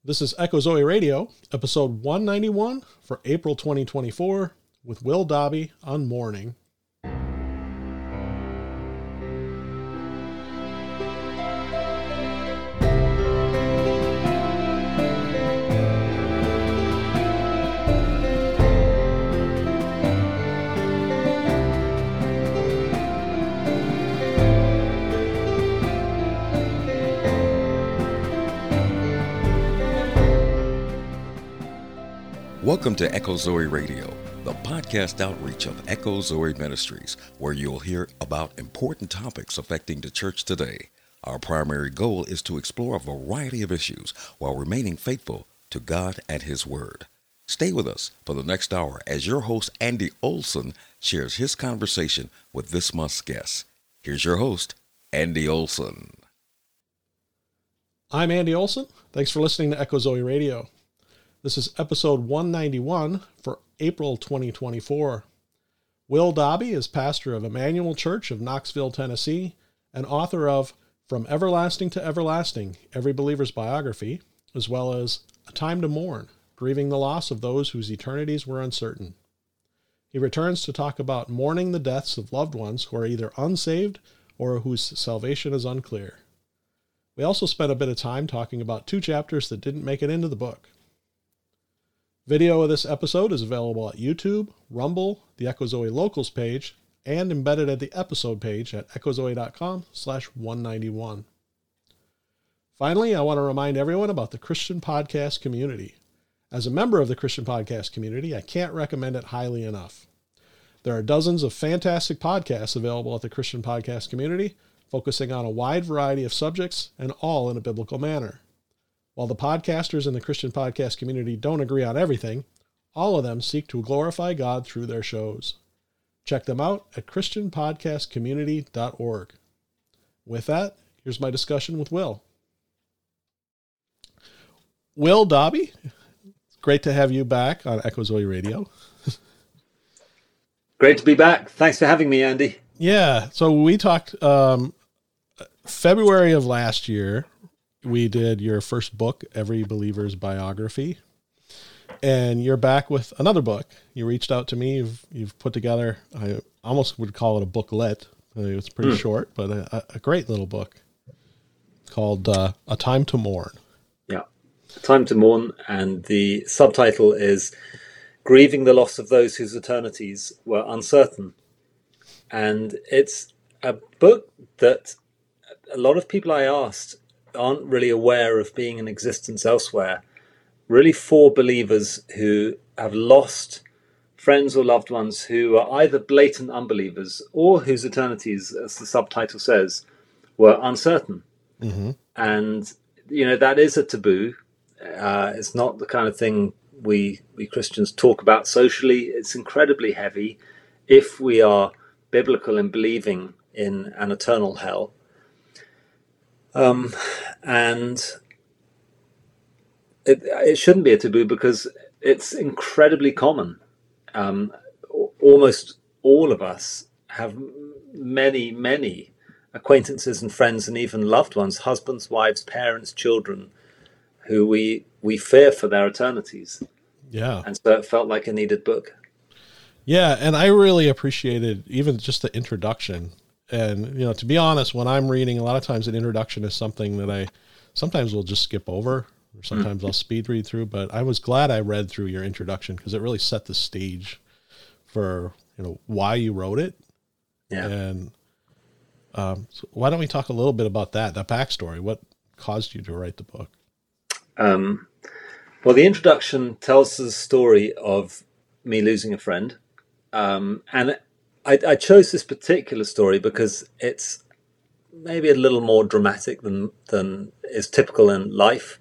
This is Echo Zoe Radio, episode 191 for April 2024, with Will Dobby on Mourning. Welcome to Echo Zoe Radio, the podcast outreach of Echo Zoe Ministries, where you'll hear about important topics affecting the church today. Our primary goal is to explore a variety of issues while remaining faithful to God and His Word. Stay with us for the next hour as your host, Andy Olson, shares his conversation with this month's guest. Here's your host, Andy Olson. I'm Andy Olson. Thanks for listening to Echo Zoe Radio. This is episode 191 for April 2024. Will Dobby is pastor of Emmanuel Church of Knoxville, Tennessee, and author of From Everlasting to Everlasting, Every Believer's Biography, as well as A Time to Mourn, Grieving the Loss of Those Whose Eternities Were Uncertain. He returns to talk about mourning the deaths of loved ones who are either unsaved or whose salvation is unclear. We also spent a bit of time talking about two chapters that didn't make it into the book. Video of this episode is available at YouTube, Rumble, the Echo Zoe Locals page, and embedded at the episode page at echozoe.com/191. Finally, I want to remind everyone about the Christian Podcast community. As a member of the Christian Podcast community, I can't recommend it highly enough. There are dozens of fantastic podcasts available at the Christian Podcast community, focusing on a wide variety of subjects and all in a biblical manner. While the podcasters in the Christian Podcast community don't agree on everything, all of them seek to glorify God through their shows. Check them out at christianpodcastcommunity.org. With that, here's my discussion with Will. Will Dobby, it's great to have you back on Echo Zoe Radio. Great to be back. Thanks for having me, Andy. Yeah, so we talked February of last year. We did your first book, Every Believer's Biography, and you're back with another book. You reached out to me. You've put together, I almost would call it a booklet. It's pretty short, but a great little book called A Time to Mourn. Yeah, A Time to Mourn, and the subtitle is Grieving the Loss of Those Whose Eternities Were Uncertain. And it's a book that a lot of people I asked aren't really aware of being in existence elsewhere, really for believers who have lost friends or loved ones who are either blatant unbelievers or whose eternities, as the subtitle says, were uncertain. Mm-hmm. And, that is a taboo. It's not the kind of thing we Christians talk about socially. It's incredibly heavy if we are biblical in believing in an eternal hell. And it shouldn't be a taboo because it's incredibly common. Almost all of us have many acquaintances and friends and even loved ones, husbands, wives, parents, children, who we fear for their eternities. Yeah. And so it felt like a needed book. Yeah, and I really appreciated even just the introduction. And, to be honest, when I'm reading, a lot of times an introduction is something that I sometimes will just skip over, or sometimes I'll speed read through. But I was glad I read through your introduction because it really set the stage for, why you wrote it. Yeah. And so why don't we talk a little bit about that backstory? What caused you to write the book? Well, the introduction tells the story of me losing a friend. And I chose this particular story because it's maybe a little more dramatic than is typical in life.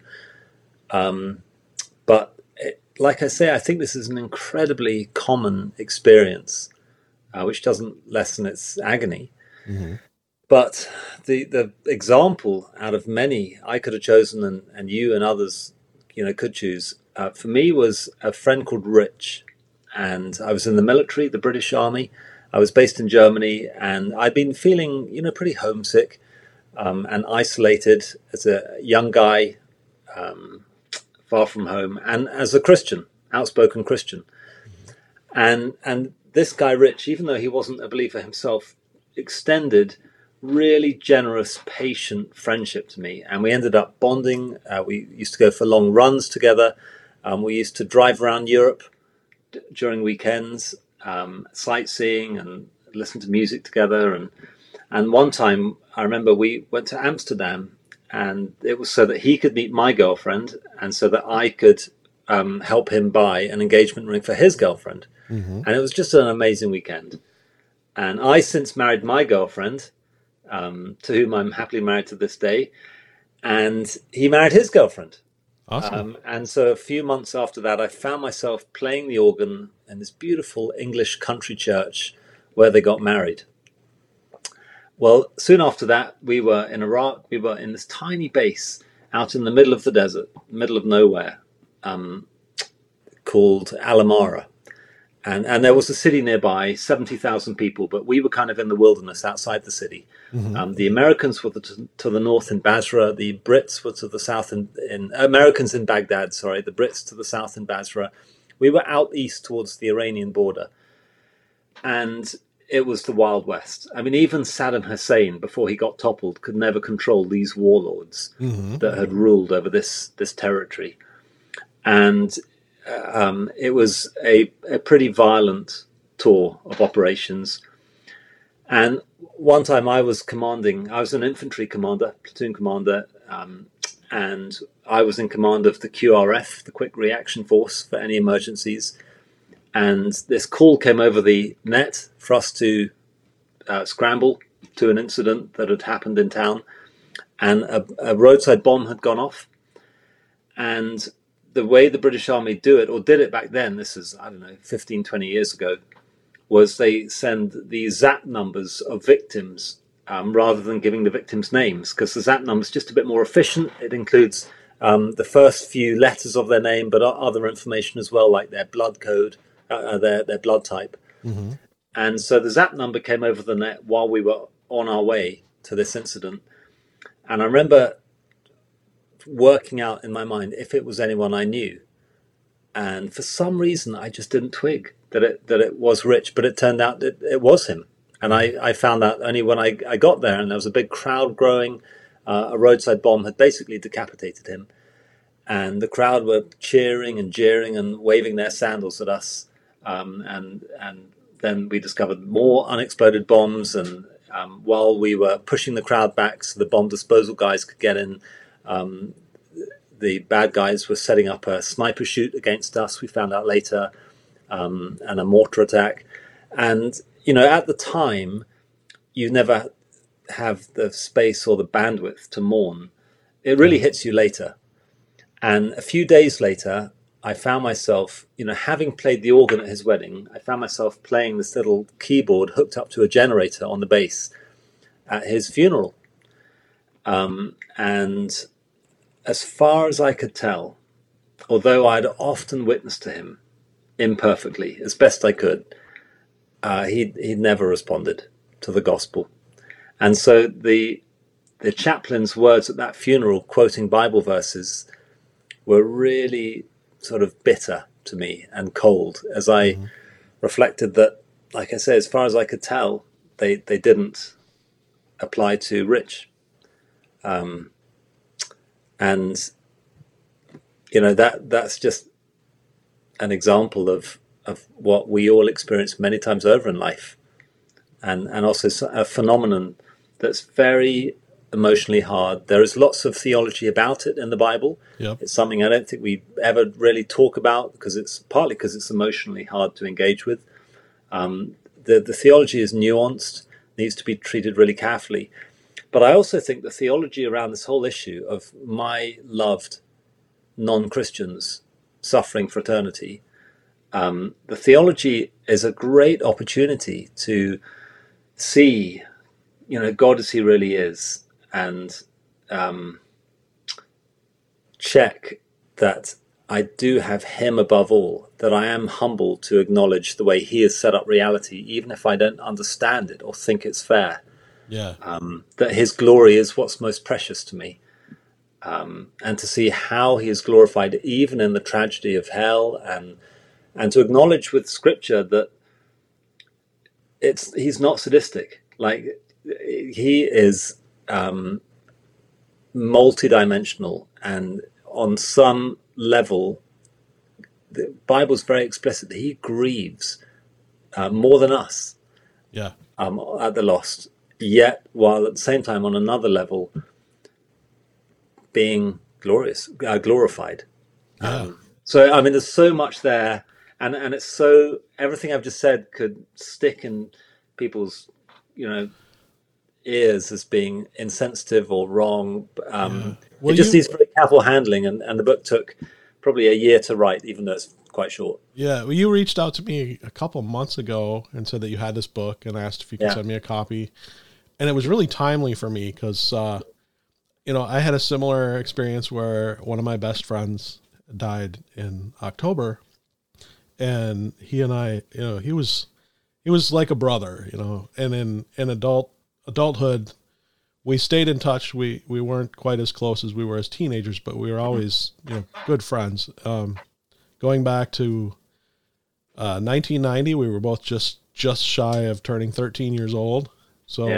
But like I say, I think this is an incredibly common experience, which doesn't lessen its agony. Mm-hmm. But the example out of many I could have chosen, and you and others, could choose, for me was a friend called Rich. And I was in the military, the British Army. I was based in Germany, and I'd been feeling, pretty homesick and isolated as a young guy far from home, and as a Christian, outspoken Christian. And this guy, Rich, even though he wasn't a believer himself, extended really generous, patient friendship to me. And we ended up bonding. We used to go for long runs together. We used to drive around Europe during weekends, sightseeing and listen to music together. And one time, I remember we went to Amsterdam, and it was so that he could meet my girlfriend and so that I could help him buy an engagement ring for his girlfriend. Mm-hmm. And it was just an amazing weekend. And I since married my girlfriend, to whom I'm happily married to this day, and he married his girlfriend. Awesome. And so a few months after that, I found myself playing the organ in this beautiful English country church where they got married. Well, soon after that, we were in Iraq. We were in this tiny base out in the middle of the desert, middle of nowhere, called Al-Amara. And there was a city nearby, 70,000 people, but we were kind of in the wilderness outside the city. Mm-hmm. The Americans were to the north in Basra. The Brits were to the south in Americans in Baghdad, sorry. The Brits to the south in Basra. We were out east towards the Iranian border. And it was the Wild West. I mean, even Saddam Hussein, before he got toppled, could never control these warlords mm-hmm. that had ruled over this territory. And it was a pretty violent tour of operations. And one time I was an infantry commander, platoon commander, and I was in command of the QRF, the Quick Reaction Force, for any emergencies. And this call came over the net for us to scramble to an incident that had happened in town. And a roadside bomb had gone off. And the way the British Army do it, or did it back then, this is, 15, 20 years ago, was they send the ZAP numbers of victims rather than giving the victims' names, because the ZAP number is just a bit more efficient. It includes the first few letters of their name, but other information as well, like their blood code, their blood type. Mm-hmm. And so the ZAP number came over the net while we were on our way to this incident. And I remember working out in my mind if it was anyone I knew, and for some reason I just didn't twig that it was Rich, but it turned out that it was him. And I found out only when I got there, and there was a big crowd growing. A roadside bomb had basically decapitated him, and the crowd were cheering and jeering and waving their sandals at us, and then we discovered more unexploded bombs, and while we were pushing the crowd back so the bomb disposal guys could get in, the bad guys were setting up a sniper shoot against us, we found out later, and a mortar attack. And, at the time, you never have the space or the bandwidth to mourn. It really hits you later. And a few days later, I found myself, having played the organ at his wedding, I found myself playing this little keyboard hooked up to a generator on the bass at his funeral. And as far as I could tell, although I'd often witnessed to him imperfectly, as best I could, he'd never responded to the gospel. And so the chaplain's words at that funeral, quoting Bible verses, were really sort of bitter to me and cold as I reflected that, like I say, as far as I could tell, they didn't apply to Rich. And that's just an example of what we all experience many times over in life, and also a phenomenon that's very emotionally hard. There is lots of theology about it in the Bible. Yep. It's something I don't think we ever really talk about because it's emotionally hard to engage with. The theology is nuanced, needs to be treated really carefully. But I also think the theology around this whole issue of my loved non-Christians suffering for eternity, the theology is a great opportunity to see, God as he really is, and check that I do have him above all, that I am humble to acknowledge the way he has set up reality, even if I don't understand it or think it's fair. Yeah. That his glory is what's most precious to me. and to see how he is glorified even in the tragedy of hell, and to acknowledge with Scripture that he's not sadistic. Like, he is multidimensional, and on some level, the Bible's very explicit that he grieves more than us Yeah. at the lost, yet while at the same time, on another level, being glorified. Yeah. So, I mean, there's so much there, and it's so, everything I've just said could stick in people's, ears as being insensitive or wrong. Well, it just needs very careful handling, and the book took probably a year to write, even though it's quite short. Yeah, well, you reached out to me a couple months ago and said that you had this book and asked if you could send me a copy. And it was really timely for me because, I had a similar experience where one of my best friends died in October, and he and I, he was like a brother, and in adulthood, we stayed in touch. We weren't quite as close as we were as teenagers, but we were always, good friends. Going back to 1990, we were both just shy of turning 13 years old. So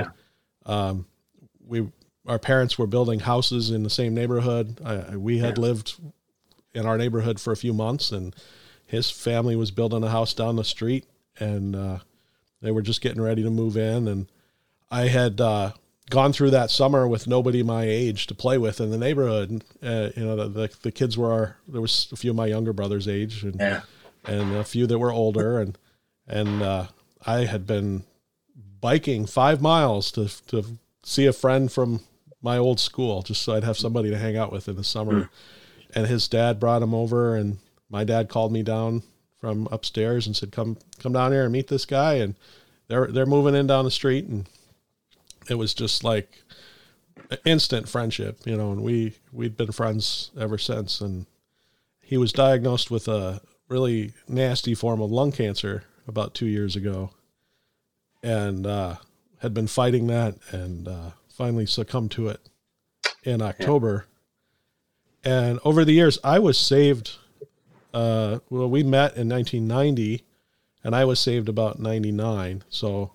our parents were building houses in the same neighborhood. We had lived in our neighborhood for a few months, and his family was building a house down the street, and they were just getting ready to move in. And I had gone through that summer with nobody my age to play with in the neighborhood. The kids there was a few of my younger brother's age, and a few that were older, and I had been biking 5 miles to see a friend from my old school, just so I'd have somebody to hang out with in the summer. And his dad brought him over, and my dad called me down from upstairs and said, come down here and meet this guy. And they're moving in down the street, and it was just like instant friendship, and we'd been friends ever since. And he was diagnosed with a really nasty form of lung cancer about 2 years ago, and had been fighting that, and finally succumbed to it in October. And over the years, I was saved. We met in 1990, and I was saved about 99. So,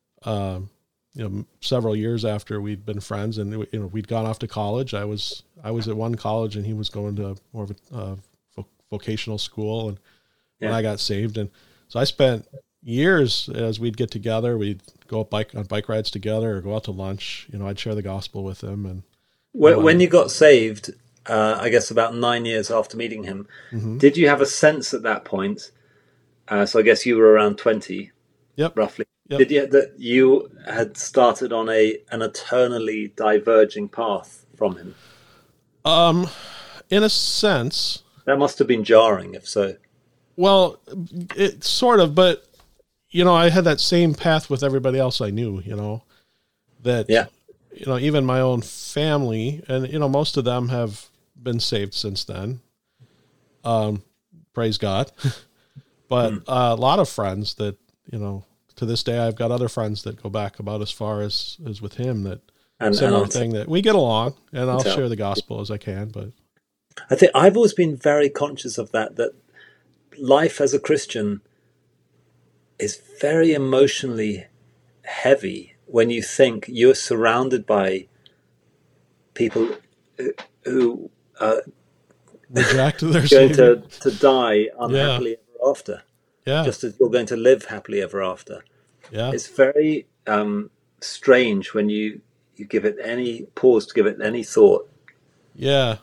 several years after we'd been friends, and we'd gone off to college. I was at one college, and he was going to more of a vocational school. And when I got saved, and so I spent years as we'd get together, we'd go on bike rides together or go out to lunch. I'd share the gospel with him. And when you got saved, I guess about 9 years after meeting him, did you have a sense at that point? So I guess you were around 20, roughly. Yep. Did you that you had started on an eternally diverging path from him? In a sense, that must have been jarring. If so, well, it sort of, but I had that same path with everybody else I knew. Even my own family, and most of them have been saved since then. Praise God. But a lot of friends that, to this day, I've got other friends that go back about as far as with him, that similar thing, that we get along, and I'll share the gospel as I can. But I think I've always been very conscious of that life as a Christian is very emotionally heavy when you think you're surrounded by people who reject their going to die unhappily ever after. Yeah. Just as you're going to live happily ever after. Yeah. It's very strange when you give it any pause to give it any thought. Yeah.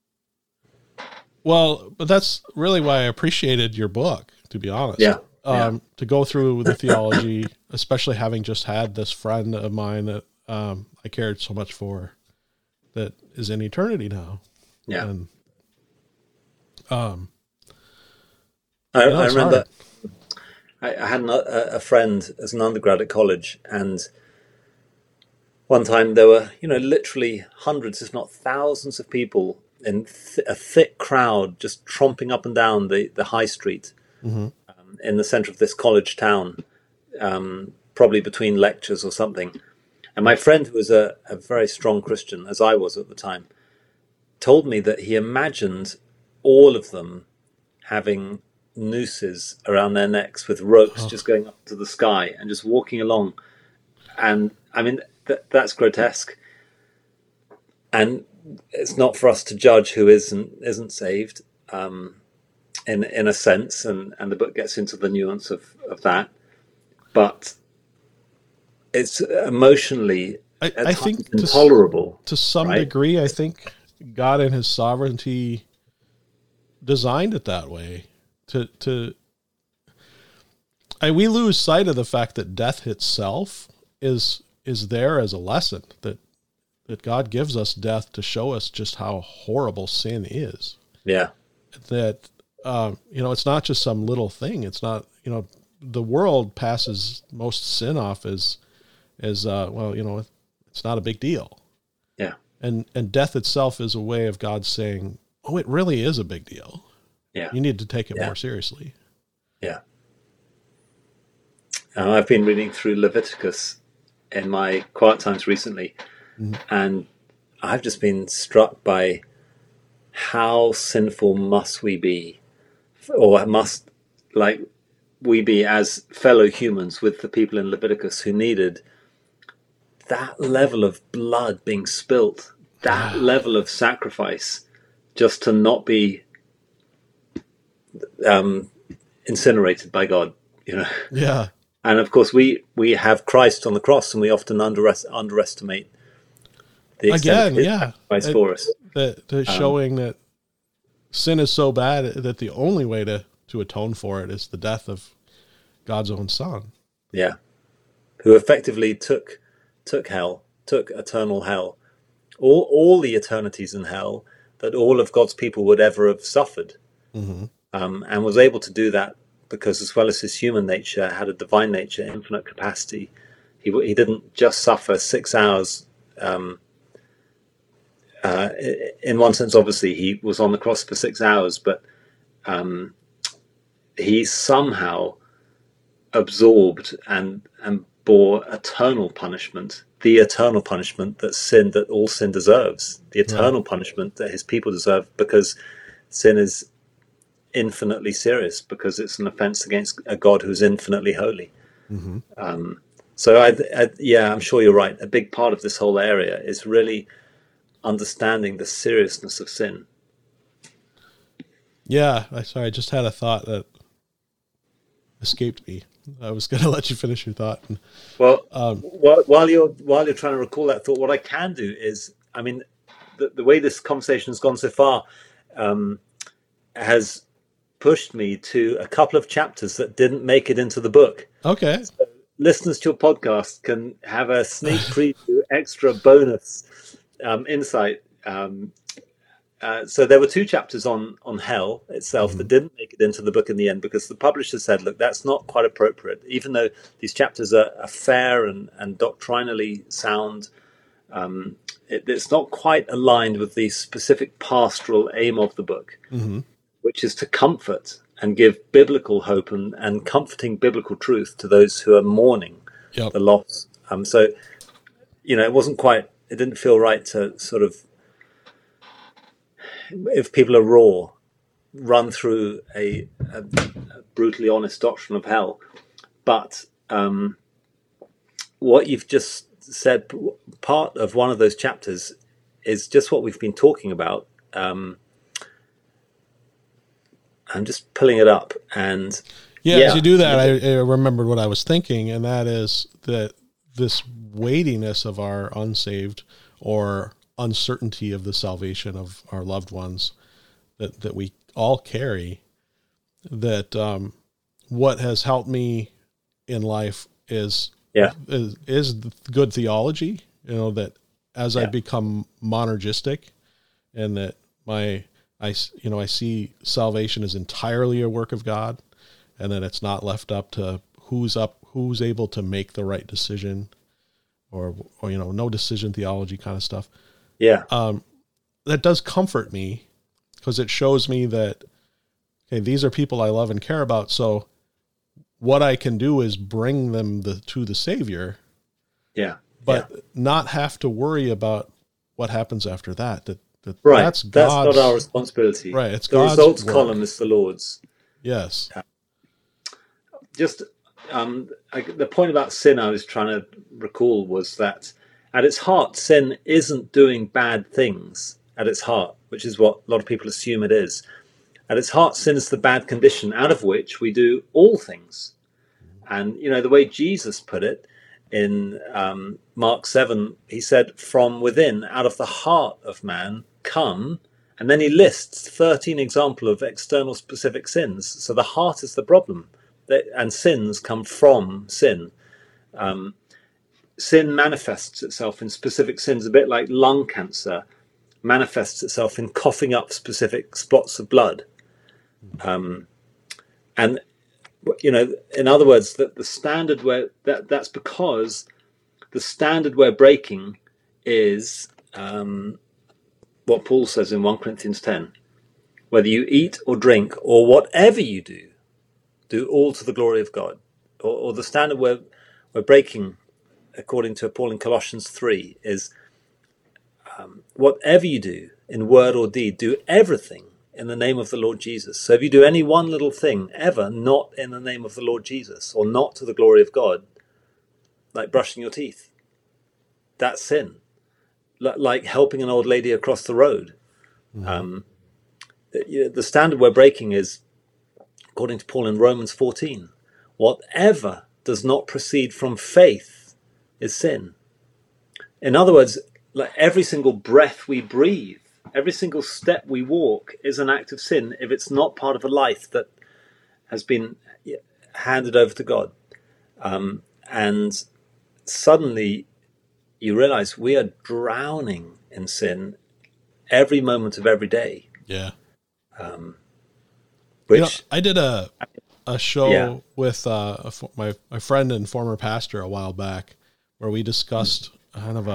Well, but that's really why I appreciated your book, to be honest. Yeah. To go through the theology, especially having just had this friend of mine that I cared so much for, that is in eternity now. Yeah. And, I remember I had a friend as an undergrad at college, and one time there were, literally hundreds, if not thousands of people in a thick crowd just tromping up and down the high street in the center of this college town, probably between lectures or something. And my friend, who was a very strong Christian, as I was at the time, told me that he imagined all of them having nooses around their necks with ropes just going up to the sky and just walking along. And I mean, that's grotesque. And it's not for us to judge who isn't saved, in a sense, and the book gets into the nuance of that. But it's emotionally, I think intolerable. To some right? degree, I think God in his sovereignty designed it that way. We lose sight of the fact that death itself is there as a lesson, that God gives us death to show us just how horrible sin is. Yeah. That, it's not just some little thing. It's not, the world passes most sin off as it's not a big deal. Yeah. And death itself is a way of God saying, oh, it really is a big deal. Yeah. You need to take it more seriously. Yeah. I've been reading through Leviticus in my quiet times recently, and I've just been struck by how sinful must we be, or must we be as fellow humans with the people in Leviticus who needed that level of blood being spilt, that level of sacrifice, just to not be incinerated by God, Yeah. And of course, we have Christ on the cross, and we often underestimate the extent of his sacrifice for us. That showing that sin is so bad that the only way to atone for it is the death of God's own Son. Yeah, who effectively took eternal hell, all the eternities in hell that all of God's people would ever have suffered, and was able to do that because, as well as his human nature, had a divine nature, infinite capacity. He didn't just suffer 6 hours. In one sense, obviously, he was on the cross for 6 hours, but he somehow absorbed and bore eternal punishment, the eternal punishment that all sin deserves, the eternal punishment that his people deserve, because sin is infinitely serious, because it's an offense against a God who's infinitely holy. So I'm sure you're right. A big part of this whole area is really understanding the seriousness of sin. Yeah, I just had a thought that escaped me. I was going to let you finish your thought. Well, while you're trying to recall that thought, what I can do is, I mean, the way this conversation has gone so far has pushed me to a couple of chapters that didn't make it into the book. Okay. So listeners to your podcast can have a sneak preview, extra bonus insight. So there were 2 chapters on hell itself that didn't make it into the book in the end, because the publisher said, look, that's not quite appropriate. Even though these chapters are fair and doctrinally sound, it's not quite aligned with the specific pastoral aim of the book, which is to comfort and give biblical hope and comforting biblical truth to those who are mourning the loss. So, it didn't feel right to sort of, if people are raw, run through a brutally honest doctrine of hell. But what you've just said, part of one of those chapters is just what we've been talking about. I'm just pulling it up, and as you do that, I remembered what I was thinking, and that is that this weightiness of our unsaved or uncertainty of the salvation of our loved ones that we all carry, that what has helped me in life is good theology, that as I become monergistic, and that I see salvation as entirely a work of God, and that it's not left up to who's able to make the right decision, or no decision theology kind of stuff. Yeah. That does comfort me, because it shows me that, okay, these are people I love and care about. So what I can do is bring them to the Savior. Yeah. But not have to worry about what happens after that. Right. That's not our responsibility. Right. It's the God's results work. column is the Lord's. Yes. Just the point about sin I was trying to recall was that at its heart, sin isn't doing bad things at its heart, which is what a lot of people assume it is. At its heart, sin is the bad condition out of which we do all things. And, the way Jesus put it in Mark 7, he said, from within, out of the heart of man, come, and then he lists 13 examples of external specific sins. So the heart is the problem, and sins come from sin. Sin manifests itself in specific sins, a bit like lung cancer manifests itself in coughing up specific spots of blood. And in other words, that the standard that's because the standard we're breaking is what Paul says in 1 Corinthians 10. Whether you eat or drink or whatever you do all to the glory of God. Or the standard we're breaking, according to Paul in Colossians 3, is whatever you do in word or deed, do everything in the name of the Lord Jesus. So if you do any one little thing ever not in the name of the Lord Jesus or not to the glory of God, like brushing your teeth, that's sin. Like helping an old lady across the road. The standard we're breaking is, according to Paul in Romans 14, whatever does not proceed from faith is sin. In other words, like every single breath we breathe, every single step we walk is an act of sin if it's not part of a life that has been handed over to God. And suddenly you realize we are drowning in sin every moment of every day. Yeah. Which I did a show with my friend and former pastor a while back where we discussed kind of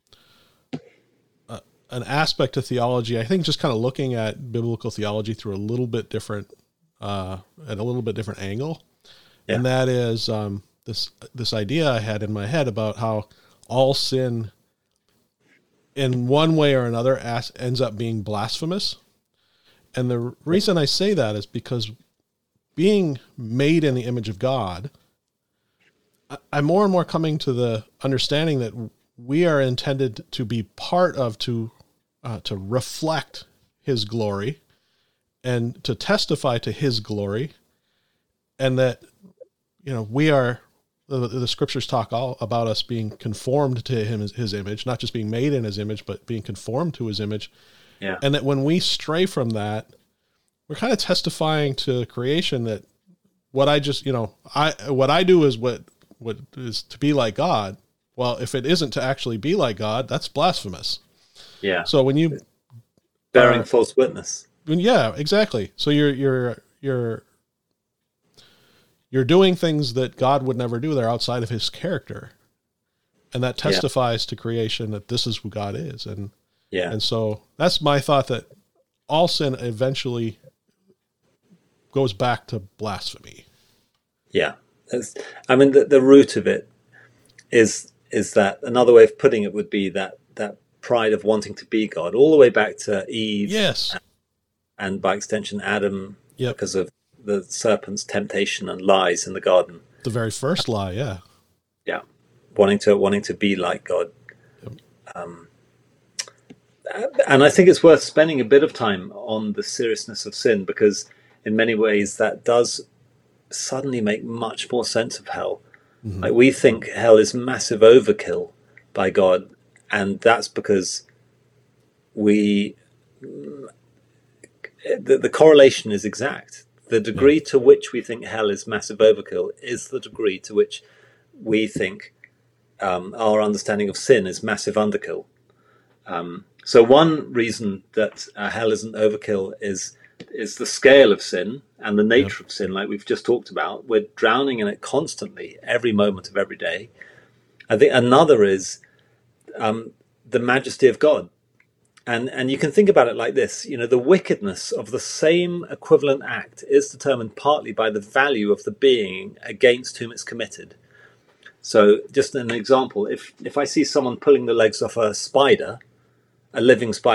an aspect of theology. I think just kind of looking at biblical theology through a little bit different, at a little bit different angle. Yeah. And that is this idea I had in my head about how all sin in one way or another ends up being blasphemous. And the reason I say that is because being made in the image of God, I'm more and more coming to the understanding that we are intended to be part of, to reflect his glory and to testify to his glory. And that, we are, the scriptures talk all about us being conformed to his image, not just being made in his image, but being conformed to his image. Yeah. And that when we stray from that, we're kind of testifying to creation that what I just, what I do is what is to be like God. Well, if it isn't to actually be like God, that's blasphemous. Yeah. So when you bearing false witness. Yeah, exactly. So you're doing things that God would never do. They're outside of his character. And that testifies to creation that this is who God is. And so that's my thought, that all sin eventually goes back to blasphemy. Yeah. The root of it is that, another way of putting it would be that pride of wanting to be God, all the way back to Eve. Yes. And by extension, Adam, yep. Because of the serpent's temptation and lies in the garden. The very first lie, yeah. Yeah. Wanting to be like God. Yep. And I think it's worth spending a bit of time on the seriousness of sin, because in many ways that does suddenly make much more sense of hell. Mm-hmm. Like, we think hell is massive overkill by God, and that's because the correlation is exact. The degree to which we think hell is massive overkill is the degree to which we think our understanding of sin is massive underkill. So one reason that hell isn't overkill is the scale of sin and the nature of sin, like we've just talked about. We're drowning in it constantly, every moment of every day. I think another is the majesty of God. And you can think about it like this. The wickedness of the same equivalent act is determined partly by the value of the being against whom it's committed. So just an example, if I see someone pulling the legs off a spider, a living spider,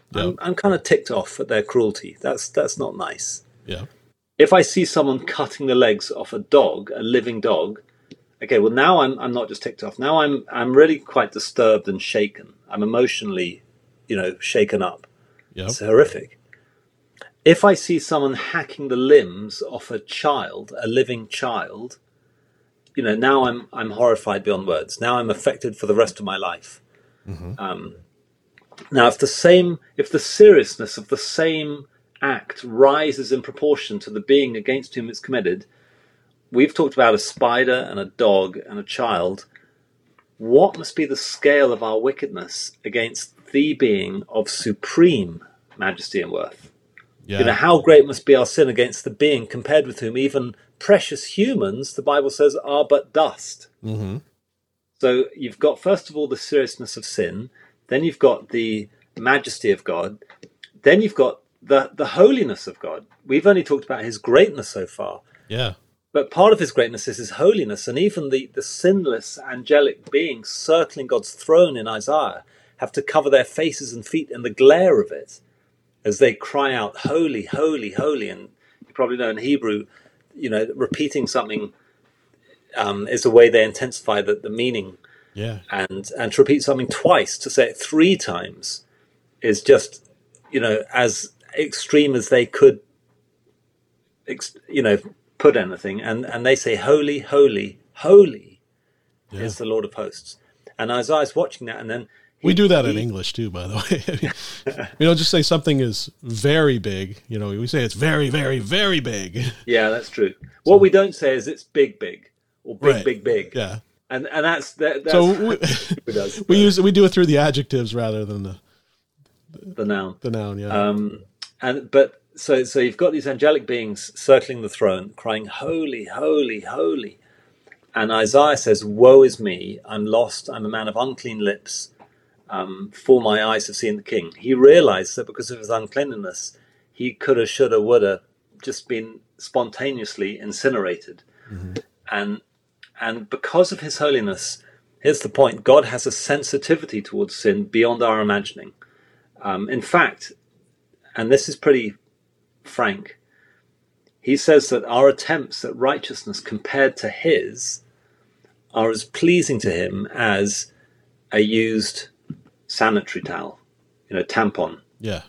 Yeah. I'm kind of ticked off at their cruelty. That's not nice. Yeah. If I see someone cutting the legs off a dog, a living dog, okay, well now I'm not just ticked off. Now I'm really quite disturbed and shaken. I'm emotionally, shaken up. Yeah. It's horrific. If I see someone hacking the limbs off a child, a living child, now I'm horrified beyond words. Now I'm affected for the rest of my life. Mm-hmm. Now, if the seriousness of the same act rises in proportion to the being against whom it's committed, we've talked about a spider and a dog and a child. What must be the scale of our wickedness against the being of supreme majesty and worth? Yeah. How great must be our sin against the being compared with whom even precious humans, the Bible says, are but dust. Mm-hmm. So you've got, first of all, the seriousness of sin. Then you've got the majesty of God. Then you've got the holiness of God. We've only talked about his greatness so far. Yeah. But part of his greatness is his holiness. And even the sinless angelic beings circling God's throne in Isaiah have to cover their faces and feet in the glare of it as they cry out, holy, holy, holy. And you probably know in Hebrew, repeating something is a way they intensify the meaning. Yeah. And to repeat something twice, to say it 3 times, is just, as extreme as they could, put anything. And they say, holy, holy, holy is the Lord of hosts. And Isaiah's watching that, and then we do that in English too, by the way. We don't just say something is very big. We say it's very, very, very big. Yeah, that's true. What we don't say is it's big, big, or big, right. big, big. Yeah. And that's so we do it through the adjectives rather than the noun. The noun, yeah. So you've got these angelic beings circling the throne, crying, "Holy, holy, holy!" And Isaiah says, "Woe is me! I'm lost. I'm a man of unclean lips. For my eyes have seen the King." He realized that because of his uncleanness, he coulda, shoulda, woulda just been spontaneously incinerated, and because of his holiness, here's the point: God has a sensitivity towards sin beyond our imagining. In fact, and this is pretty frank, he says that our attempts at righteousness compared to his are as pleasing to him as a used sanitary towel, tampon. Yeah.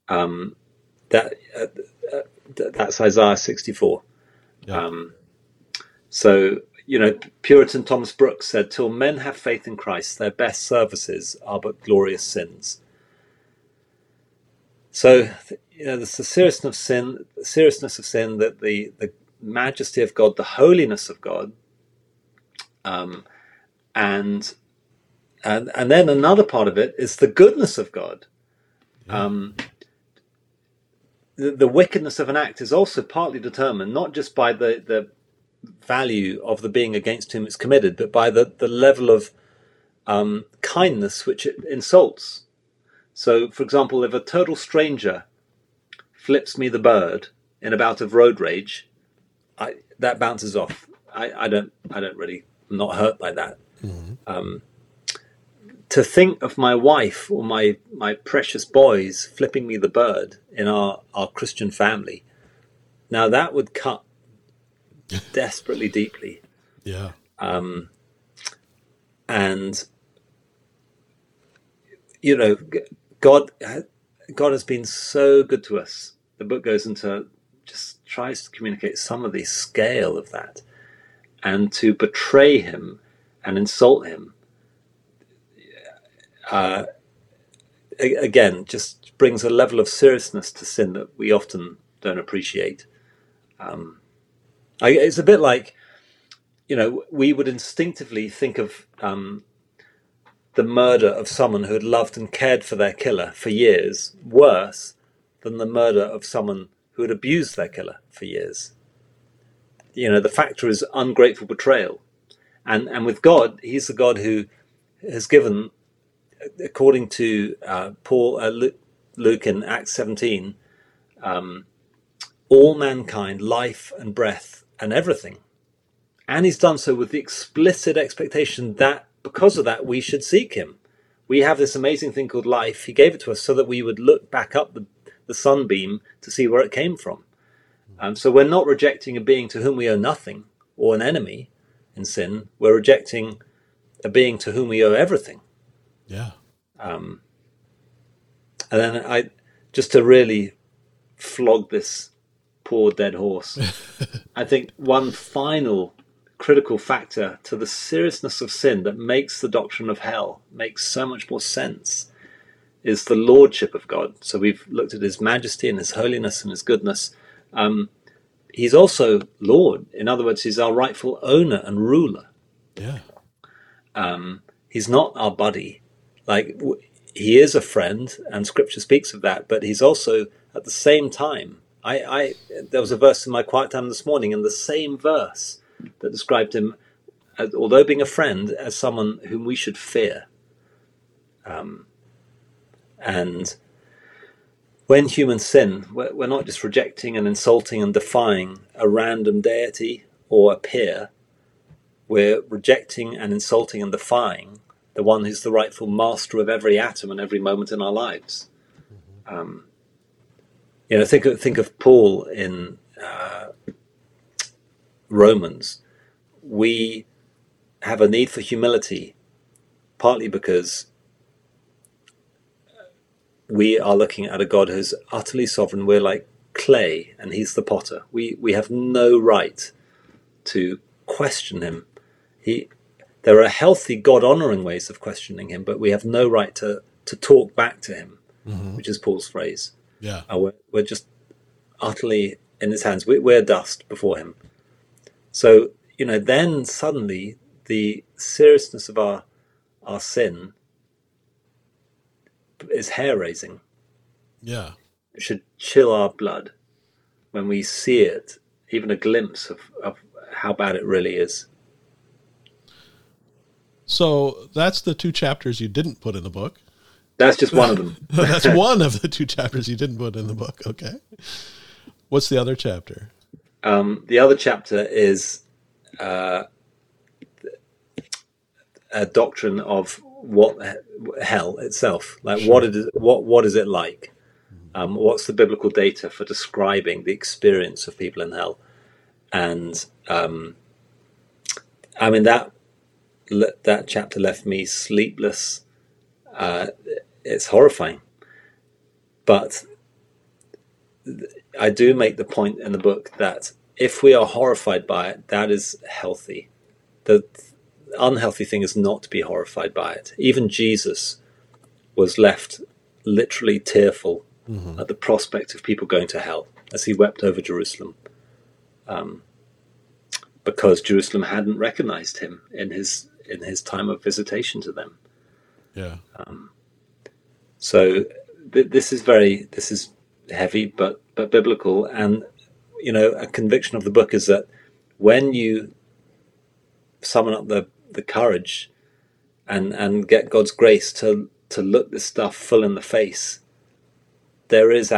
That's Isaiah 64. Yeah. So, Puritan Thomas Brooks said, "Till men have faith in Christ, their best services are but glorious sins." So, there's the seriousness of sin, that the majesty of God, the holiness of God, and then another part of it is the goodness of God. Yeah. The wickedness of an act is also partly determined not just by the value of the being against whom it's committed, but by the level of kindness which it insults. So, for example, if a total stranger flips me the bird in a bout of road rage, that bounces off. I don't really, I'm not hurt by that. Mm-hmm. To think of my wife or my precious boys flipping me the bird in our Christian family, now that would cut desperately deeply. Yeah. And God has been so good to us. The book goes into, just tries to communicate some of the scale of that, and to betray him and insult him, again, just brings a level of seriousness to sin that we often don't appreciate. It's a bit like, we would instinctively think of the murder of someone who had loved and cared for their killer for years worse than the murder of someone who had abused their killer for years. The factor is ungrateful betrayal. And with God, he's the God who has given, according to Luke in Acts 17, all mankind life and breath and everything. And he's done so with the explicit expectation that because of that we should seek him. We have this amazing thing called life. He gave it to us so that we would look back up the sunbeam to see where it came from. So we're not rejecting a being to whom we owe nothing, or an enemy in sin. We're rejecting a being to whom we owe everything. Yeah. And then just to really flog this poor dead horse, I think one final critical factor to the seriousness of sin that makes the doctrine of hell make so much more sense is the lordship of God. So we've looked at his majesty and his holiness and his goodness. He's also Lord. In other words, he's our rightful owner and ruler. Yeah. He's not our buddy. Like, he is a friend, and Scripture speaks of that, but he's also, at the same time, there was a verse in my quiet time this morning, in the same verse, that described him, as, although being a friend, as someone whom we should fear. And when humans sin, we're not just rejecting and insulting and defying a random deity or a peer. We're rejecting and insulting and defying the one who's the rightful master of every atom and every moment in our lives. Think of Paul in Romans. We have a need for humility, partly because we are looking at a God who's utterly sovereign. We're like clay, and he's the potter. We have no right to question him. There are healthy, God-honoring ways of questioning him, but we have no right to talk back to him, which is Paul's phrase. Yeah. We're just utterly in his hands. We're dust before him. So, then suddenly the seriousness of our sin is hair-raising. Yeah. It should chill our blood when we see it, even a glimpse of how bad it really is. So that's the 2 chapters you didn't put in the book. That's just one of them. That's one of the 2 chapters you didn't put in the book. Okay. What's the other chapter? The other chapter is a doctrine of what hell itself, like. Sure. What is it like? What's the biblical data for describing the experience of people in hell? And that chapter left me sleepless. It's horrifying, but I do make the point in the book that if we are horrified by it, that is healthy. The unhealthy thing is not to be horrified by it. Even Jesus was left literally tearful at the prospect of people going to hell as he wept over Jerusalem, because Jerusalem hadn't recognized him in his time of visitation to them. Yeah. So this is heavy, but biblical. And a conviction of the book is that when you summon up the courage and get God's grace to look this stuff full in the face, there's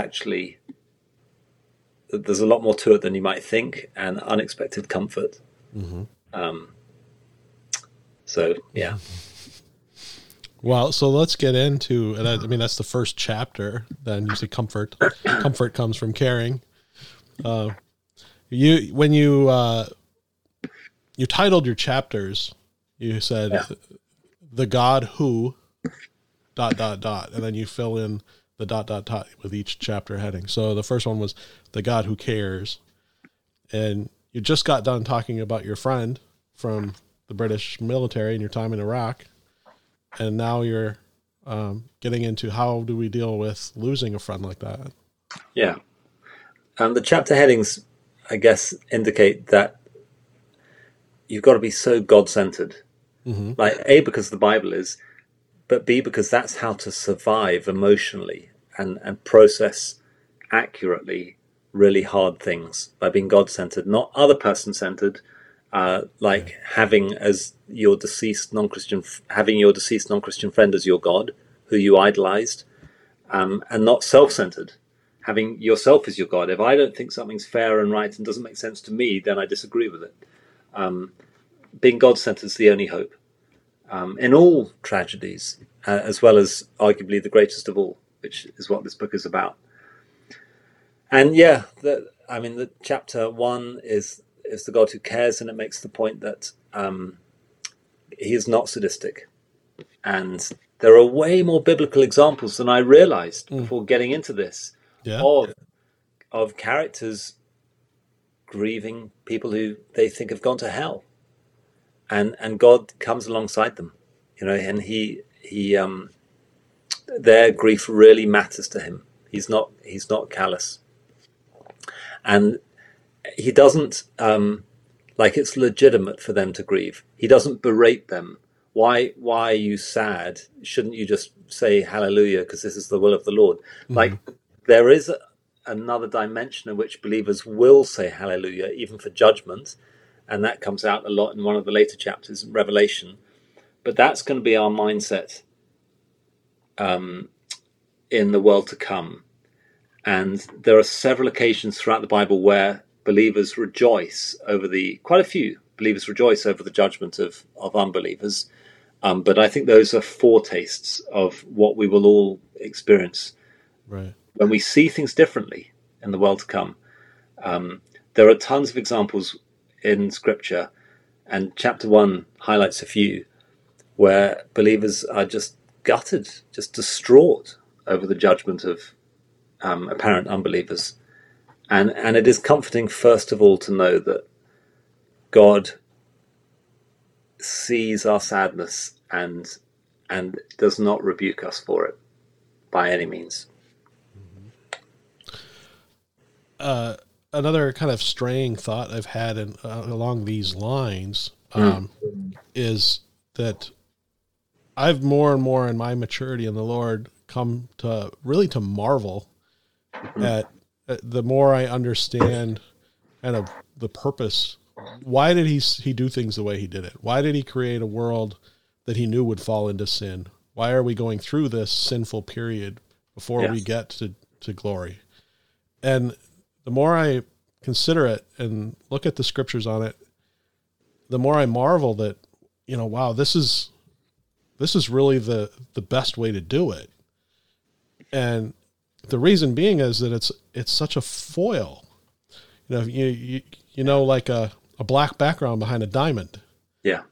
a lot more to it than you might think, and unexpected comfort. So yeah. Well, so let's get into, and I mean, that's the first chapter. Then you say comfort. Comfort comes from caring. When you titled your chapters, you said the God who ... and then you fill in the ... with each chapter heading. So the first one was the God who cares, and you just got done talking about your friend from the British military and your time in Iraq. And now you're getting into how do we deal with losing a friend like that? Yeah. The chapter headings, I guess, indicate that you've got to be so God-centered. Like, A, because the Bible is, but B, because that's how to survive emotionally and process accurately really hard things, by being God-centered, not other person-centered. Like having your deceased non-Christian friend as your God, who you idolized, and not self-centered, having yourself as your God. If I don't think something's fair and right and doesn't make sense to me, then I disagree with it. Being God-centered is the only hope. in all tragedies, as well as arguably the greatest of all, which is what this book is about. And yeah, the chapter 1 is the God who cares, and it makes the point that he is not sadistic. And there are way more biblical examples than I realized before getting into this of characters grieving people who they think have gone to hell, and God comes alongside them, and he their grief really matters to him. He's not callous, and he doesn't like it's legitimate for them to grieve. He doesn't berate them. Why are you sad? Shouldn't you just say hallelujah because this is the will of the Lord? Like there is another dimension in which believers will say hallelujah even for judgment, and that comes out a lot in one of the later chapters in Revelation. But that's going to be our mindset in the world to come. And there are several occasions throughout the Bible where believers rejoice over quite a few believers rejoice over the judgment of unbelievers. But I think those are foretastes of what we will all experience. Right. When we see things differently in the world to come. There are tons of examples in Scripture, and chapter 1 highlights a few, where believers are just gutted, just distraught over the judgment of apparent unbelievers. And it is comforting, first of all, to know that God sees our sadness and does not rebuke us for it by any means. Another kind of straying thought I've had along these lines is that I've more and more in my maturity in the Lord come to really to marvel at the more I understand kind of the purpose. Why did he do things the way he did it? Why did he create a world that he knew would fall into sin? Why are we going through this sinful period before we get to glory? And the more I consider it and look at the scriptures on it, the more I marvel that, wow, this is really the best way to do it. And the reason being is that it's such a foil, like a black background behind a diamond. Yeah.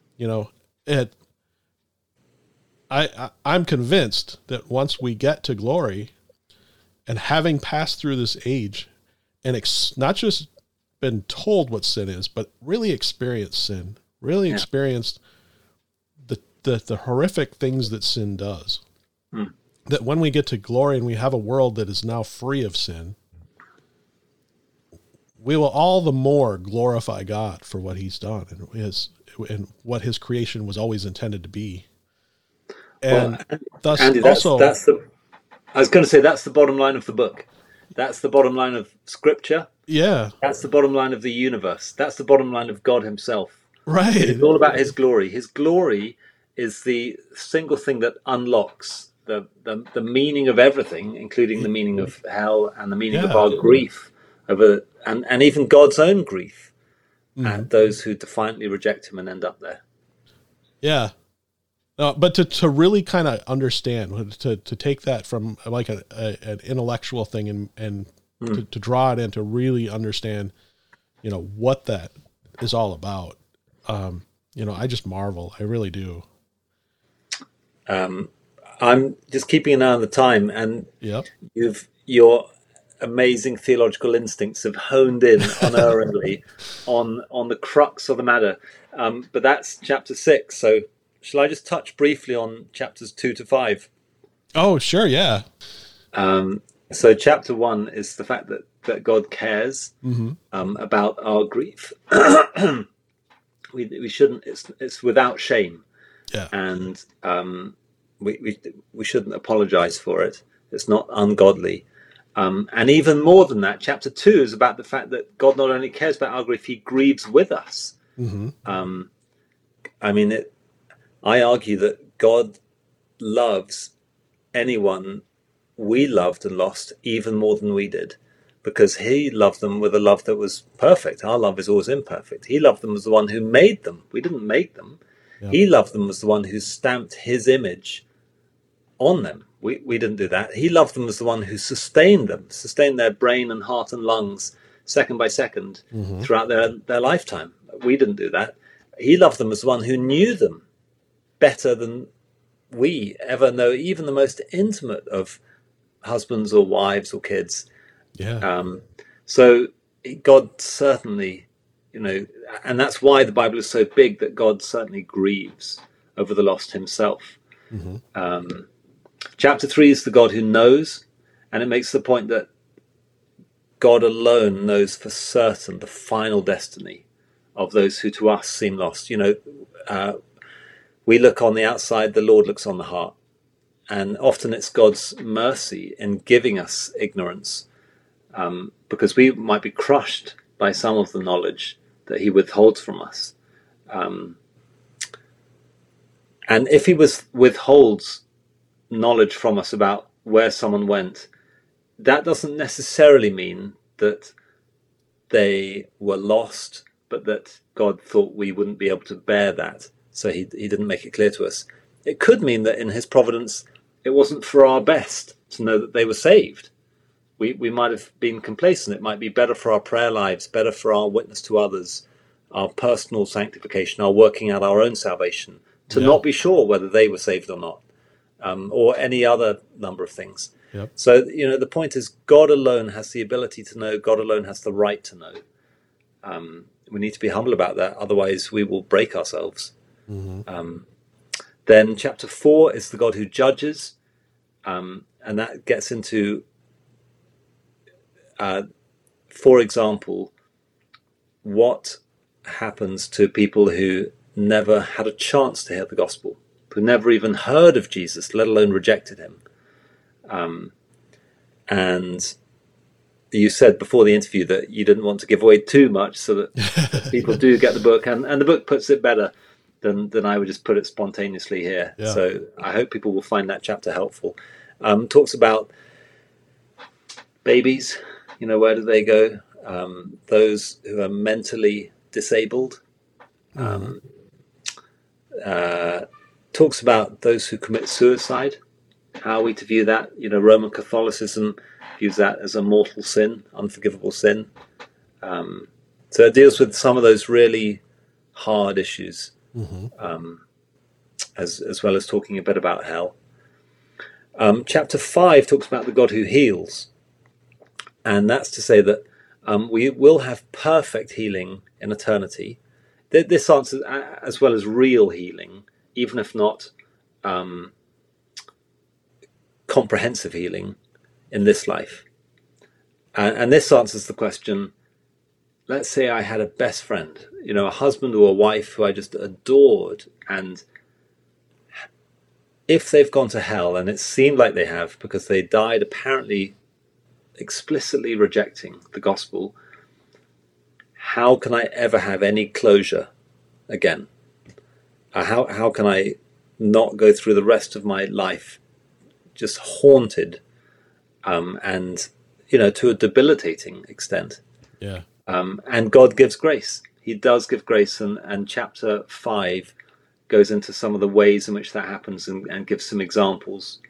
I'm convinced that once we get to glory and having passed through this age and not just been told what sin is, but really experienced sin, really experienced the horrific things that sin does, that when we get to glory and we have a world that is now free of sin, we will all the more glorify God for what he's done and what his creation was always intended to be. And thus Andy, I was going to say, that's the bottom line of the book. That's the bottom line of Scripture. Yeah. That's the bottom line of the universe. That's the bottom line of God himself. Right. It's all about his glory. His glory is the single thing that unlocks the meaning of everything, including the meaning of hell and the meaning of our grief over, and even God's own grief at those who defiantly reject him and end up there. Yeah. But to really kind of understand, to take that from like an intellectual thing and to draw it in, to really understand, what that is all about. I just marvel. I really do. I'm just keeping an eye on the time, and your amazing theological instincts have honed in unerringly on the crux of the matter. But that's chapter 6. So shall I just touch briefly on chapters 2 to 5? Oh, sure. Yeah. So chapter 1 is the fact that God cares about our grief. We shouldn't. It's without shame. Yeah. And we shouldn't apologize for it. It's not ungodly. And even more than that, chapter 2 is about the fact that God not only cares about our grief, he grieves with us. I argue that God loves anyone we loved and lost even more than we did, because he loved them with a love that was perfect. Our love is always imperfect. He loved them as the one who made them. We didn't make them. Yep. He loved them as the one who stamped his image on them. We didn't do that. He loved them as the one who sustained them, sustained their brain and heart and lungs second by second throughout their lifetime. We didn't do that. He loved them as the one who knew them better than we ever know, even the most intimate of husbands or wives or kids. Yeah. So God certainly, and that's why the Bible is so big, that God certainly grieves over the lost himself. Chapter 3 is the God who knows, and it makes the point that God alone knows for certain the final destiny of those who to us seem lost. We look on the outside, the Lord looks on the heart. And often it's God's mercy in giving us ignorance, because we might be crushed by some of the knowledge that he withholds from us. And if he withholds knowledge from us about where someone went, that doesn't necessarily mean that they were lost, but that God thought we wouldn't be able to bear that, so he didn't make it clear to us. It could mean that in his providence, it wasn't for our best to know that they were saved. We might have been complacent. It might be better for our prayer lives, better for our witness to others, our personal sanctification, our working out our own salvation, to not be sure whether they were saved or not, or any other number of things. Yep. So, the point is, God alone has the ability to know. God alone has the right to know. We need to be humble about that. Otherwise, we will break ourselves. Then chapter 4 is the God who judges. And that gets into, for example, what happens to people who never had a chance to hear the gospel, who never even heard of Jesus, let alone rejected him. And you said before the interview that you didn't want to give away too much, so that people do get the book, and the book puts it better than I would just put it spontaneously here. Yeah. So I hope people will find that chapter helpful. Talks about babies, where do they go? Those who are mentally disabled. Talks about those who commit suicide, how are we to view that? Roman Catholicism views that as a mortal sin, unforgivable sin. So it deals with some of those really hard issues, as well as talking a bit about hell. Chapter 5 talks about the God who heals. And that's to say that we will have perfect healing in eternity. This answers, as well as real healing, even if not comprehensive healing in this life. And this answers the question, let's say I had a best friend, a husband or a wife who I just adored, and if they've gone to hell, and it seemed like they have because they died apparently explicitly rejecting the gospel, how can I ever have any closure again? How can I not go through the rest of my life just haunted, and to a debilitating extent? Yeah. And God gives grace. He does give grace, and chapter 5 goes into some of the ways in which that happens, and gives some examples,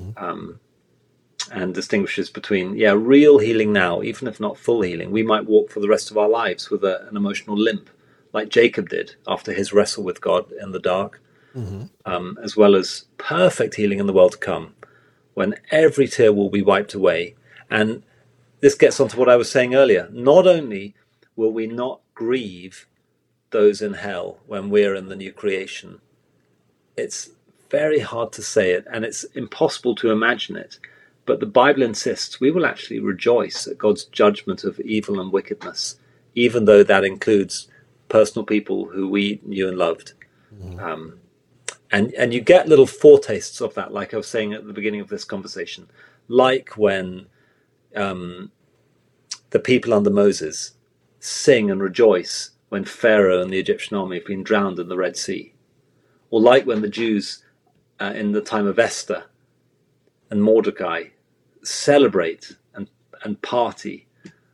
and distinguishes between real healing now, even if not full healing. We might walk for the rest of our lives with an emotional limp, like Jacob did after his wrestle with God in the dark, as well as perfect healing in the world to come, when every tear will be wiped away. And this gets onto what I was saying earlier. Not only will we not grieve those in hell when we're in the new creation, it's very hard to say it, and it's impossible to imagine it, but the Bible insists we will actually rejoice at God's judgment of evil and wickedness, even though that includes personal people who we knew and loved. And you get little foretastes of that, like I was saying at the beginning of this conversation, like when the people under Moses sing and rejoice when Pharaoh and the Egyptian army have been drowned in the Red Sea, or like when the Jews in the time of Esther and Mordecai celebrate and party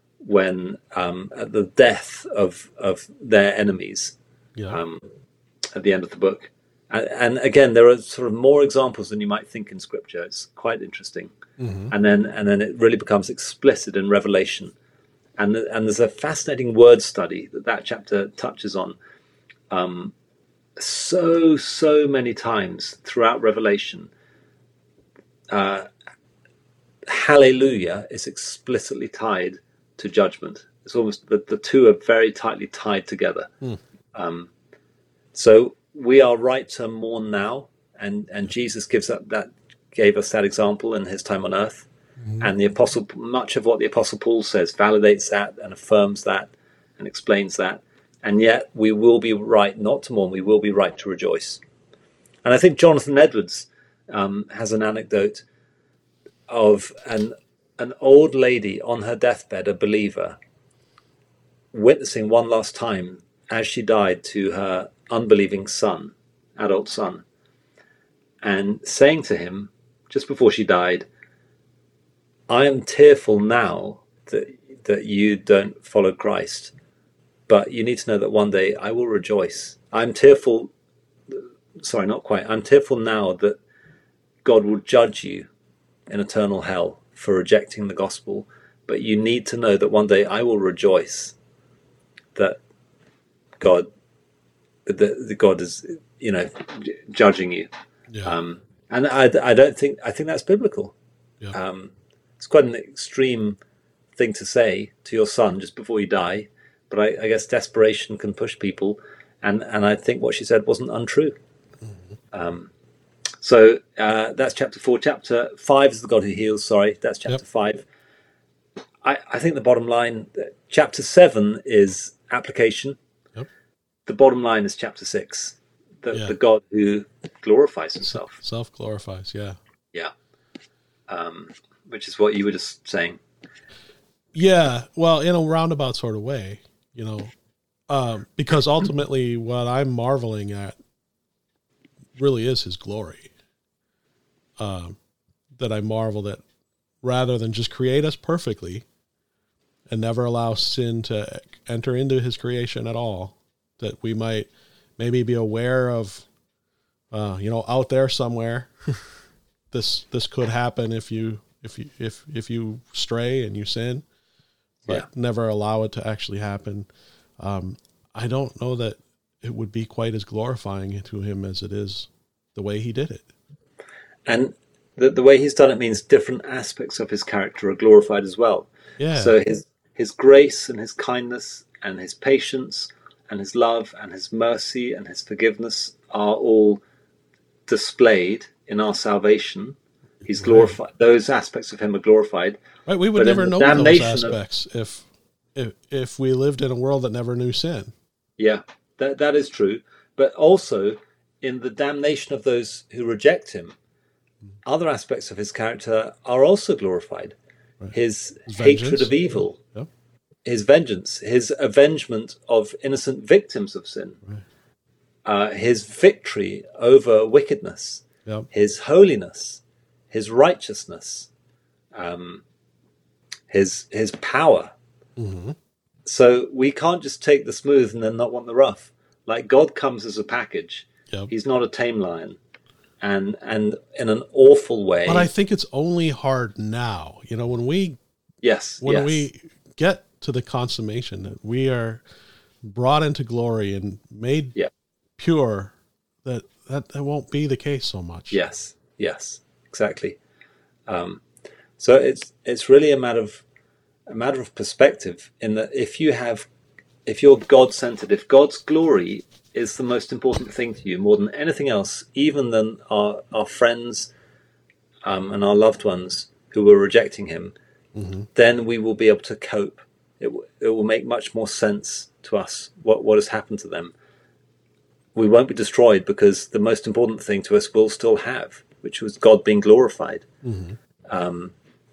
when at the death of their enemies, at the end of the book. And again, there are sort of more examples than you might think in Scripture. It's quite interesting. Mm-hmm. And then it really becomes explicit in Revelation. And there's a fascinating word study that chapter touches on. So many times throughout Revelation, hallelujah is explicitly tied to judgment. It's almost the two are very tightly tied together. So we are right to mourn now, and Jesus gave us that example in his time on earth. And much of what the Apostle Paul says validates that and affirms that and explains that. And yet we will be right not to mourn, we will be right to rejoice. And I think Jonathan Edwards has an anecdote of an old lady on her deathbed, a believer, witnessing one last time as she died to her unbelieving son, adult son, and saying to him just before she died, I am tearful now that you don't follow Christ, but you need to know that one day I will rejoice. I'm tearful now that God will judge you in eternal hell for rejecting the gospel, but you need to know that one day I will rejoice that God is, judging you. Yeah. And I think that's biblical. Yeah. It's quite an extreme thing to say to your son just before you die, but I guess desperation can push people, and I think what she said wasn't untrue. Mm-hmm. So that's chapter 4. Chapter 5 is the God who heals. Sorry, that's chapter 5. I think the bottom line, chapter 7 is application. Yep. The bottom line is chapter 6, the God who glorifies himself. Self-glorifies, yeah. Yeah. Which is what you were just saying. Yeah, well, in a roundabout sort of way, because ultimately what I'm marveling at really is his glory. That I marvel that rather than just create us perfectly and never allow sin to enter into his creation at all, that we might maybe be aware of, out there somewhere, this could happen if you stray and you sin, but never allow it to actually happen. I don't know that it would be quite as glorifying to him as it is the way he did it. And the way he's done it means different aspects of his character are glorified as well. Yeah. So his grace and his kindness and his patience and his love and his mercy and his forgiveness are all displayed in our salvation. He's glorified. Right. Those aspects of him are glorified. Right. We would never know those aspects if we lived in a world that never knew sin. Yeah, that is true. But also in the damnation of those who reject him, other aspects of his character are also glorified. Right. His hatred of evil, his vengeance, his avengement of innocent victims of sin, his victory over wickedness, his holiness, his righteousness, his power. Mm-hmm. So we can't just take the smooth and then not want the rough. Like God comes as a package. Yep. He's not a tame lion. And in an awful way. But I think it's only hard now. When we get to the consummation that we are brought into glory and made pure, that won't be the case so much. Yes, exactly. So it's really a matter of perspective, in that if you're God-centered, if God's glory is the most important thing to you, more than anything else, even than our friends and our loved ones who were rejecting him, then we will be able to cope. It will make much more sense to us what has happened to them. We won't be destroyed because the most important thing to us we'll still have, which was God being glorified. Mm-hmm.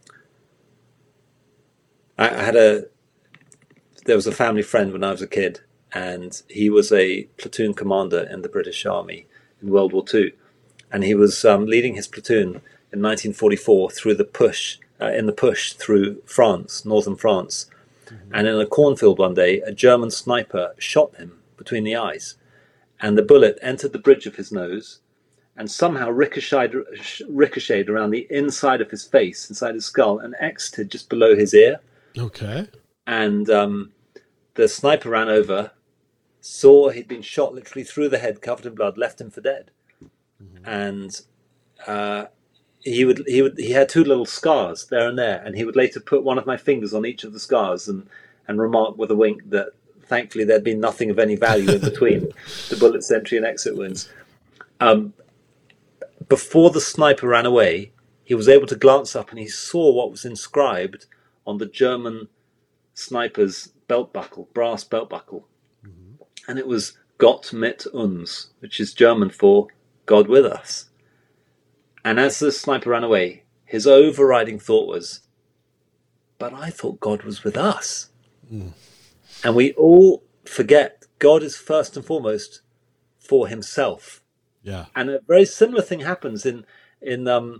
There was a family friend when I was a kid, and he was a platoon commander in the British Army in World War II. And he was leading his platoon in 1944 through the push through France, northern France. Mm-hmm. And in a cornfield one day, a German sniper shot him between the eyes. and the bullet entered the bridge of his nose and somehow ricocheted around the inside of his face, inside his skull, and exited just below his ear. Okay. And the sniper ran over, saw he'd been shot literally through the head, covered in blood, left him for dead. And he had two little scars there and there, and he would later put one of my fingers on each of the scars and remark with a wink that thankfully there'd been nothing of any value in between the bullet's entry and exit wounds. Before the sniper ran away, he was able to glance up and he saw what was inscribed on the German sniper's belt buckle, brass belt buckle. And it was Gott mit uns, which is German for God with us. And as the sniper ran away, his overriding thought was, but I thought God was with us. And we all forget God is first and foremost for himself. Yeah. And a very similar thing happens in the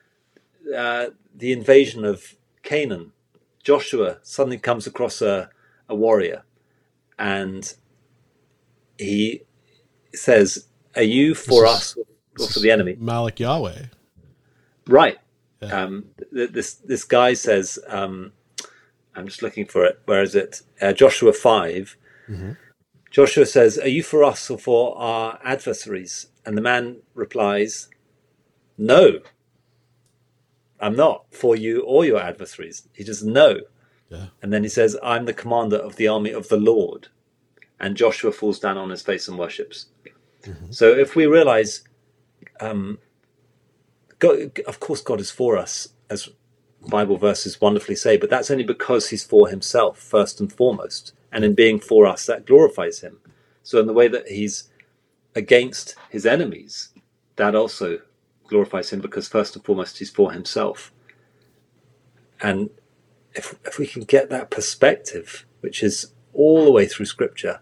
invasion of Canaan. Joshua suddenly comes across a warrior, and he says, are you for us or for the enemy? Malik Yahweh. Right. Yeah. This guy says, I'm just looking for it. Where is it? Joshua 5. Joshua says, are you for us or for our adversaries? And the man replies, no, I'm not for you or your adversaries. He just no. Yeah. And then he says, I'm the commander of the army of the Lord. And Joshua falls down on his face and worships. So if we realize, God, of course God is for us, as Bible verses wonderfully say, but that's only because he's for himself first and foremost. And in being for us, that glorifies him. So in the way that he's against his enemies, that also glorifies him, because first and foremost he's for himself. And if we can get that perspective, which is all the way through Scripture,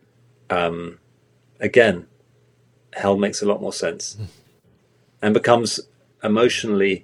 again, hell makes a lot more sense and becomes emotionally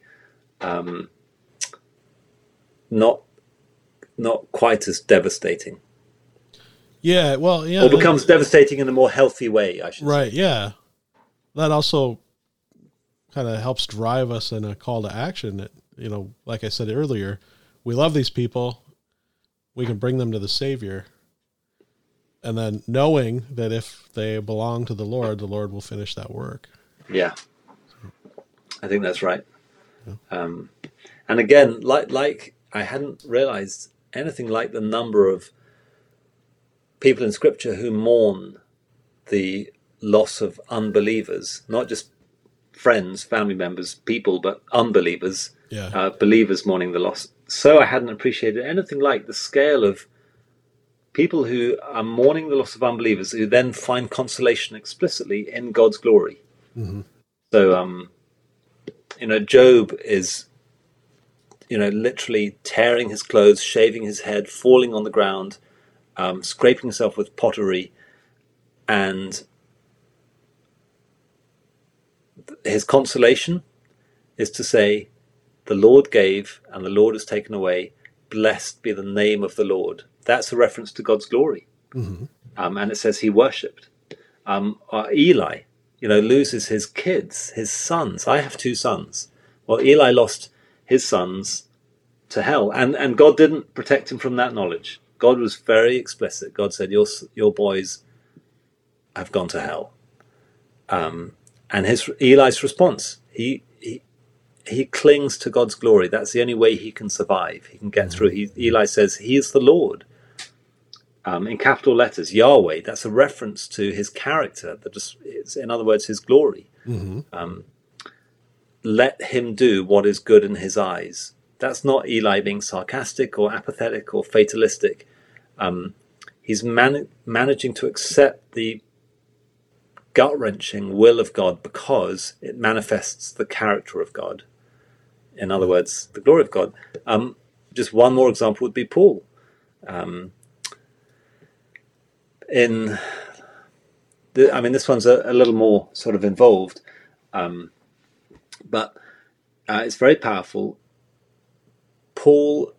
not quite as devastating. Yeah, well, yeah. Or becomes devastating in a more healthy way, I should say. Right, yeah. That also kind of helps drive us in a call to action that, like I said earlier, we love these people. We can bring them to the Savior. And then knowing that if they belong to the Lord will finish that work. Yeah. I think that's right. Yeah. And again, like I hadn't realized anything like the number of people in Scripture who mourn the loss of unbelievers, not just friends, family members, people, but unbelievers, believers mourning the loss. So I hadn't appreciated anything like the scale of people who are mourning the loss of unbelievers, who then find consolation explicitly in God's glory. So, Job is, literally tearing his clothes, shaving his head, falling on the ground, scraping himself with pottery, and his consolation is to say, the Lord gave and the Lord has taken away. Blessed be the name of the Lord. That's a reference to God's glory. And it says he worshipped. Eli, loses his kids, his sons. I have 2 sons. Well, Eli lost his sons to hell, and God didn't protect him from that knowledge. God was very explicit. God said, your boys have gone to hell. And Eli's response, he clings to God's glory. That's the only way he can survive. He can get through. Eli says, he is the Lord. In capital letters, Yahweh, that's a reference to his character. It's, in other words, his glory. Let him do what is good in his eyes. That's not Eli being sarcastic or apathetic or fatalistic. He's managing to accept the gut-wrenching will of God because it manifests the character of God. In other words, the glory of God. Just one more example would be Paul. This one's a little more sort of involved, but it's very powerful. Paul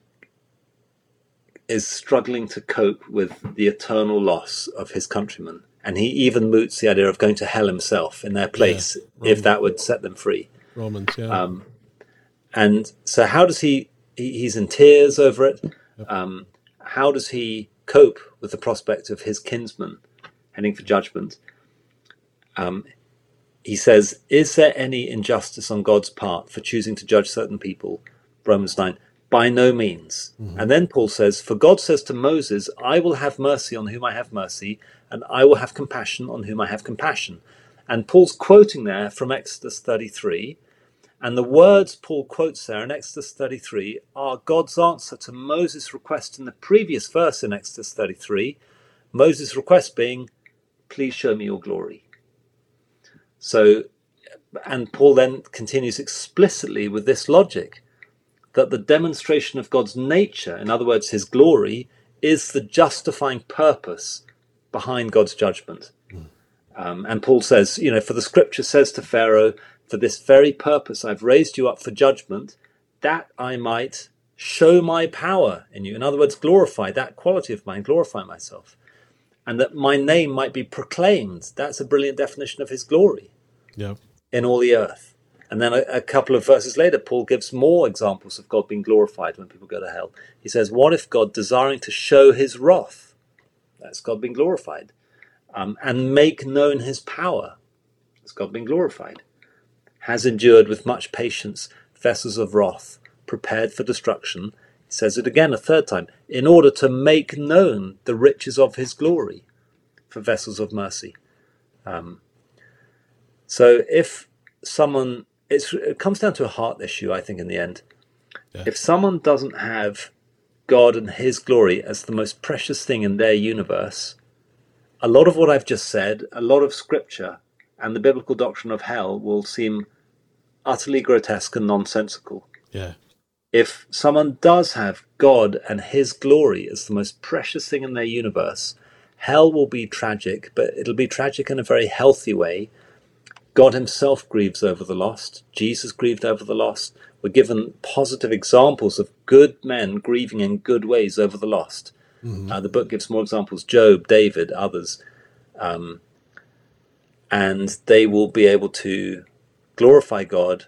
is struggling to cope with the eternal loss of his countrymen And he even moots the idea of going to hell himself in their place, if that would set them free. Romans, yeah. And so how does he's in tears over it. Yep. How does he cope with the prospect of his kinsman heading for judgment? He says, is there any injustice on God's part for choosing to judge certain people? Romans 9. By no means. Mm-hmm. And then Paul says, for God says to Moses, I will have mercy on whom I have mercy, and I will have compassion on whom I have compassion. And Paul's quoting there from Exodus 33. And the words Paul quotes there in Exodus 33 are God's answer to Moses' request in the previous verse in Exodus 33. Moses' request being, please show me your glory. So, and Paul then continues explicitly with this logic, that the demonstration of God's nature, in other words, his glory, is the justifying purpose behind God's judgment. And Paul says, for the scripture says to Pharaoh, for this very purpose I've raised you up for judgment, that I might show my power in you. In other words, glorify that quality of mine, glorify myself. And that my name might be proclaimed. That's a brilliant definition of his glory in all the earth. And then a couple of verses later, Paul gives more examples of God being glorified when people go to hell. He says, what if God, desiring to show his wrath, that's God being glorified, and make known his power, that's God being glorified, has endured with much patience vessels of wrath, prepared for destruction. He says it again a third time, in order to make known the riches of his glory for vessels of mercy. So if someone... It comes down to a heart issue, I think, in the end. Yeah. If someone doesn't have God and his glory as the most precious thing in their universe, a lot of what I've just said, a lot of scripture and the biblical doctrine of hell will seem utterly grotesque and nonsensical. Yeah. If someone does have God and his glory as the most precious thing in their universe, hell will be tragic, but it'll be tragic in a very healthy way. God himself grieves over the lost. Jesus grieved over the lost. We're given positive examples of good men grieving in good ways over the lost. Mm-hmm. The book gives more examples, Job, David, others. And they will be able to glorify God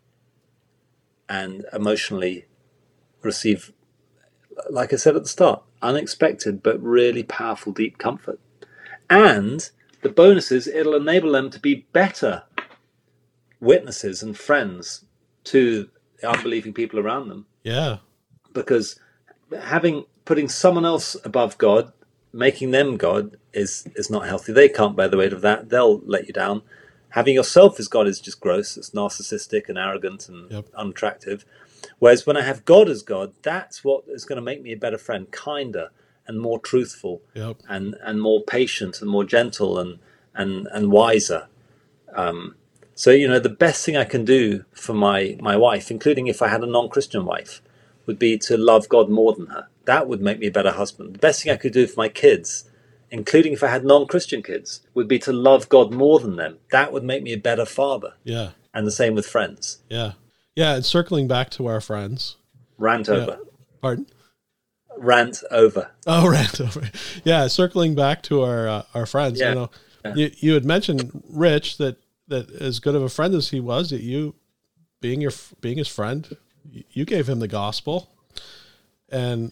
and emotionally receive, like I said at the start, unexpected but really powerful, deep comfort. And the bonus is it'll enable them to be better witnesses and friends to the unbelieving people around them. Yeah. Because putting someone else above God, making them God, is not healthy. They can't bear the weight of that. They'll let you down. Having yourself as God is just gross. It's narcissistic and arrogant and unattractive. Whereas when I have God as God, that's what is going to make me a better friend, kinder and more truthful, and more patient and more gentle and wiser. So, the best thing I can do for my wife, including if I had a non-Christian wife, would be to love God more than her. That would make me a better husband. The best thing I could do for my kids, including if I had non-Christian kids, would be to love God more than them. That would make me a better father. Yeah. And the same with friends. Yeah. Yeah, and circling back to our friends. Rant over. Pardon? Rant over. Oh, rant over. Yeah, circling back to our friends. Yeah. You had mentioned Rich that as good of a friend as he was, that you being his friend, you gave him the gospel, and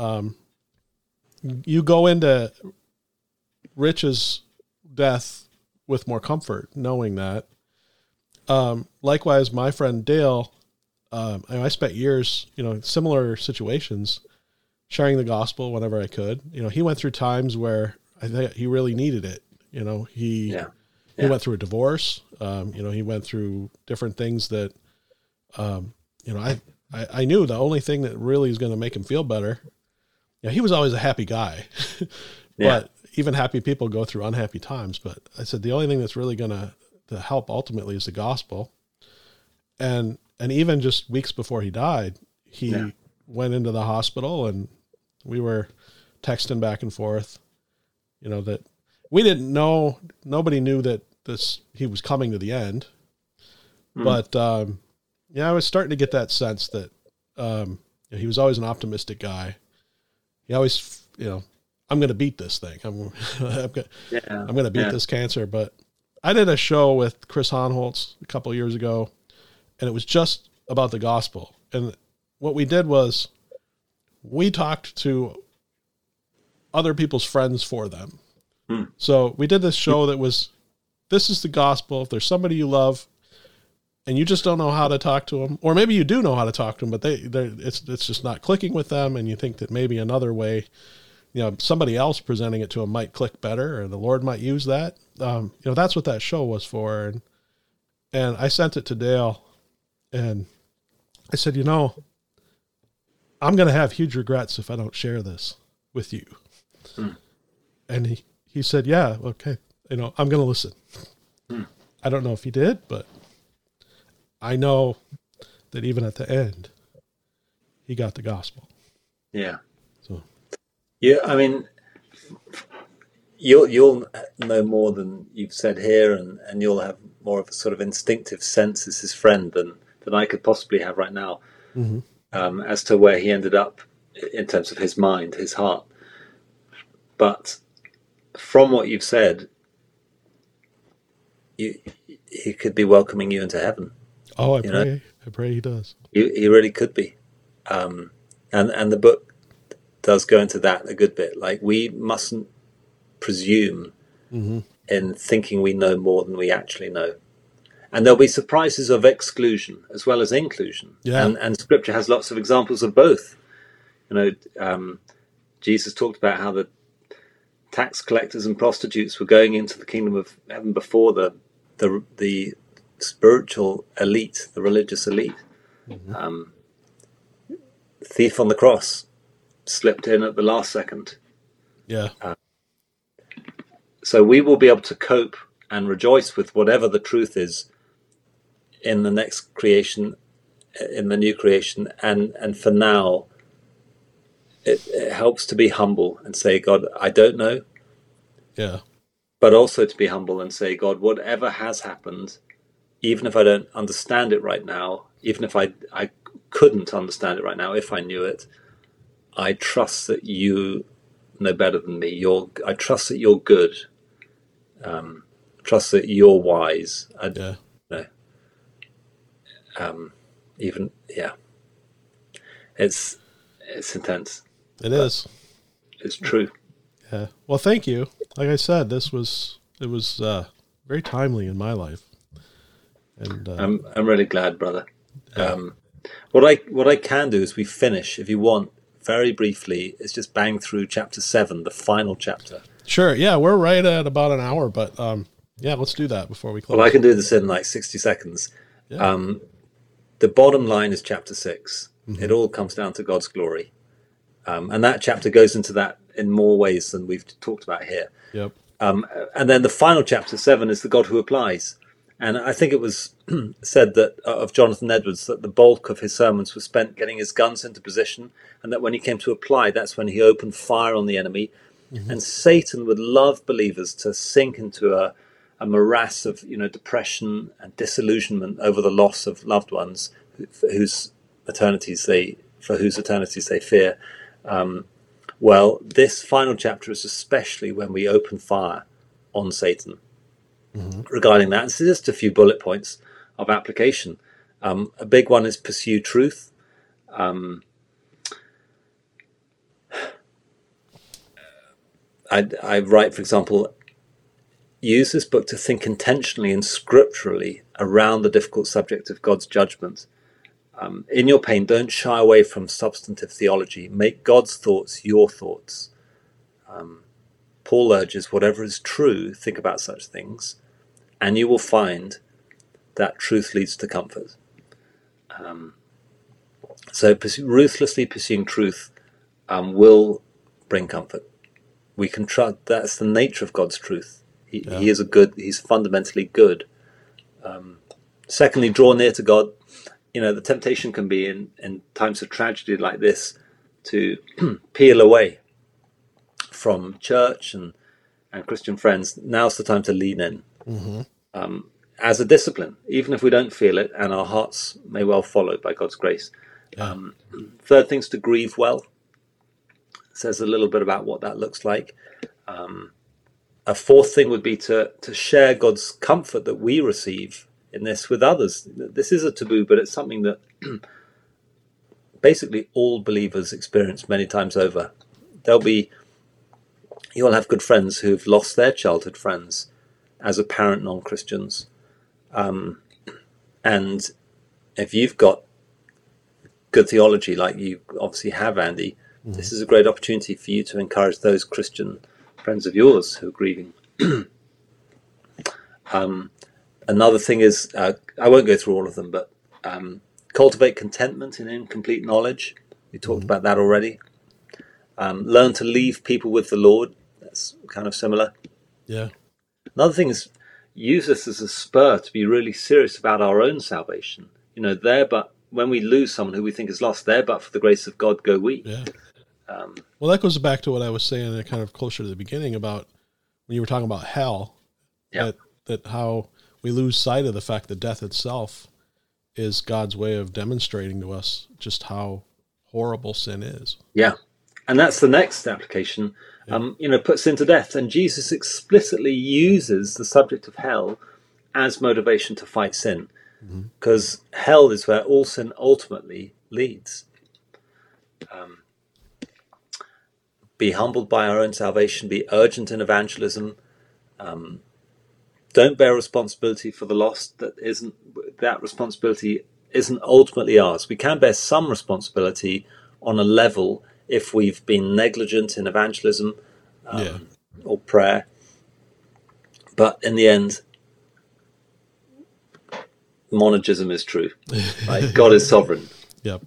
you go into Rich's death with more comfort, knowing that. Likewise, my friend Dale, I spent years, similar situations, sharing the gospel whenever I could. He went through times where I think he really needed it. He went through a divorce. He went through different things that, I knew the only thing that really is going to make him feel better. He was always a happy guy, but even happy people go through unhappy times. But I said, the only thing that's really going to help ultimately is the gospel. And even just weeks before he died, he went into the hospital, and we were texting back and forth, that we didn't know, nobody knew that he was coming to the end. But, I was starting to get that sense that, he was always an optimistic guy. He always, I'm going to beat this thing. I'm going to beat this cancer. But I did a show with Chris Honholtz a couple of years ago, and it was just about the gospel. And what we did was we talked to other people's friends for them. So we did this show that was, this is the gospel. If there's somebody you love and you just don't know how to talk to them, or maybe you do know how to talk to them, but it's just not clicking with them. And you think that maybe another way, somebody else presenting it to them might click better, or the Lord might use that. That's what that show was for. And I sent it to Dale, and I said, I'm going to have huge regrets if I don't share this with you. And he said, yeah, okay. I'm going to listen. I don't know if he did, but I know that even at the end, he got the gospel. Yeah. So, yeah, I mean, you'll know more than you've said here, and you'll have more of a sort of instinctive sense as his friend than I could possibly have right now, as to where he ended up in terms of his mind, his heart. But from what you've said, he could be welcoming you into heaven. Oh, I pray he does. He really could be. And the book does go into that a good bit. Like, we mustn't presume in thinking we know more than we actually know. And there'll be surprises of exclusion as well as inclusion. Yeah. And Scripture has lots of examples of both. Jesus talked about how the tax collectors and prostitutes were going into the kingdom of heaven before the spiritual elite, the religious elite. The thief on the cross slipped in at the last second. Yeah. So we will be able to cope and rejoice with whatever the truth is in the next creation, in the new creation. And for now, it helps to be humble and say, God, I don't know. Yeah. But also to be humble and say, God, whatever has happened, even if I don't understand it right now, even if I couldn't understand it right now, if I knew it, I trust that you know better than me. I trust that you're good. Trust that you're wise. It's intense. It is. It's true. Yeah. Well, thank you. Like I said, it was very timely in my life. And I'm really glad, brother. Yeah. What I can do is we finish, if you want, very briefly, is just bang through chapter 7, the final chapter. Sure. Yeah, we're right at about an hour, but yeah, let's do that before we close. Well, I can do this in like 60 seconds. Yeah. The bottom line is chapter 6. It all comes down to God's glory. And that chapter goes into that in more ways than we've talked about here. Yep. And then the final chapter 7 is the God who applies. And I think it was said that of Jonathan Edwards that the bulk of his sermons were spent getting his guns into position, and that when he came to apply, that's when he opened fire on the enemy. And Satan would love believers to sink into a morass of depression and disillusionment over the loss of loved ones for whose eternities they fear. Well, this final chapter is especially when we open fire on Satan regarding that. So just a few bullet points of application. A big one is pursue truth. I write, for example, use this book to think intentionally and scripturally around the difficult subject of God's judgment. In your pain, don't shy away from substantive theology. Make God's thoughts your thoughts. Paul urges, whatever is true, think about such things, and you will find that truth leads to comfort. So ruthlessly pursuing truth will bring comfort. We can trust. That's the nature of God's truth. He is he's fundamentally good. Secondly, draw near to God. The temptation can be in times of tragedy like this to peel away from church and Christian friends. Now's the time to lean in as a discipline, even if we don't feel it, and our hearts may well follow by God's grace. Third thing's to grieve well. says a little bit about what that looks like. A fourth thing would be to share God's comfort that we receive in this with others. This is a taboo, but it's something that basically all believers experience many times over. You'll have good friends who've lost their childhood friends as apparent non-Christians. And if you've got good theology like you obviously have, Andy, this is a great opportunity for you to encourage those Christian friends of yours who are grieving. Another thing is, I won't go through all of them, but cultivate contentment in incomplete knowledge. We talked about that already. Learn to leave people with the Lord. That's kind of similar. Yeah. Another thing is, use this as a spur to be really serious about our own salvation. But when we lose someone who we think is lost, there but for the grace of God go we. Yeah. Well, that goes back to what I was saying kind of closer to the beginning about when you were talking about hell, that how we lose sight of the fact that death itself is God's way of demonstrating to us just how horrible sin is. Yeah. And that's the next application, put sin to death. And Jesus explicitly uses the subject of hell as motivation to fight sin, because hell is where all sin ultimately leads. Be humbled by our own salvation, be urgent in evangelism. Don't bear responsibility for the lost. That responsibility isn't ultimately ours. We can bear some responsibility on a level if we've been negligent in evangelism or prayer. But in the end, monogism is true. Right? God is sovereign. Yep.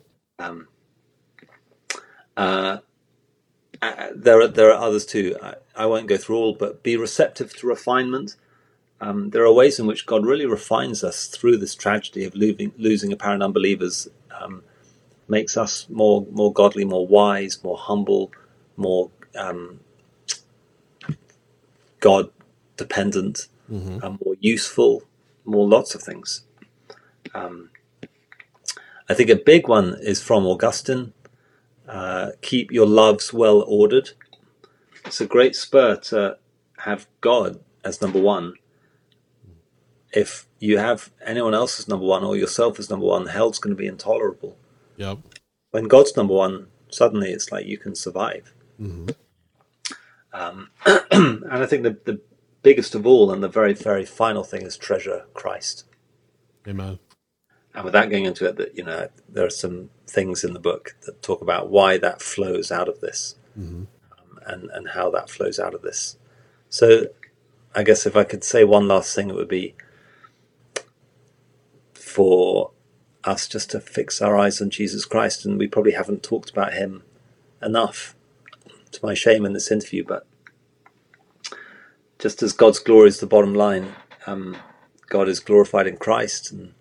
There are others too. I won't go through all, but be receptive to refinement. There are ways in which God really refines us through this tragedy of losing apparent unbelievers, makes us more godly, more wise, more humble, more God-dependent, more useful, more lots of things. I think a big one is from Augustine. Keep your loves well ordered. It's a great spur to have God as number one. If you have anyone else as number one or yourself as number one, hell's going to be intolerable. Yep. When God's number one, suddenly it's like you can survive. And I think the biggest of all and the very, very final thing is treasure Christ. Amen. And without going into it, that there are some things in the book that talk about why that flows out of this, and how that flows out of this. So, I guess if I could say one last thing, it would be for us just to fix our eyes on Jesus Christ, and we probably haven't talked about him enough, to my shame in this interview. But just as God's glory is the bottom line, God is glorified in Christ, and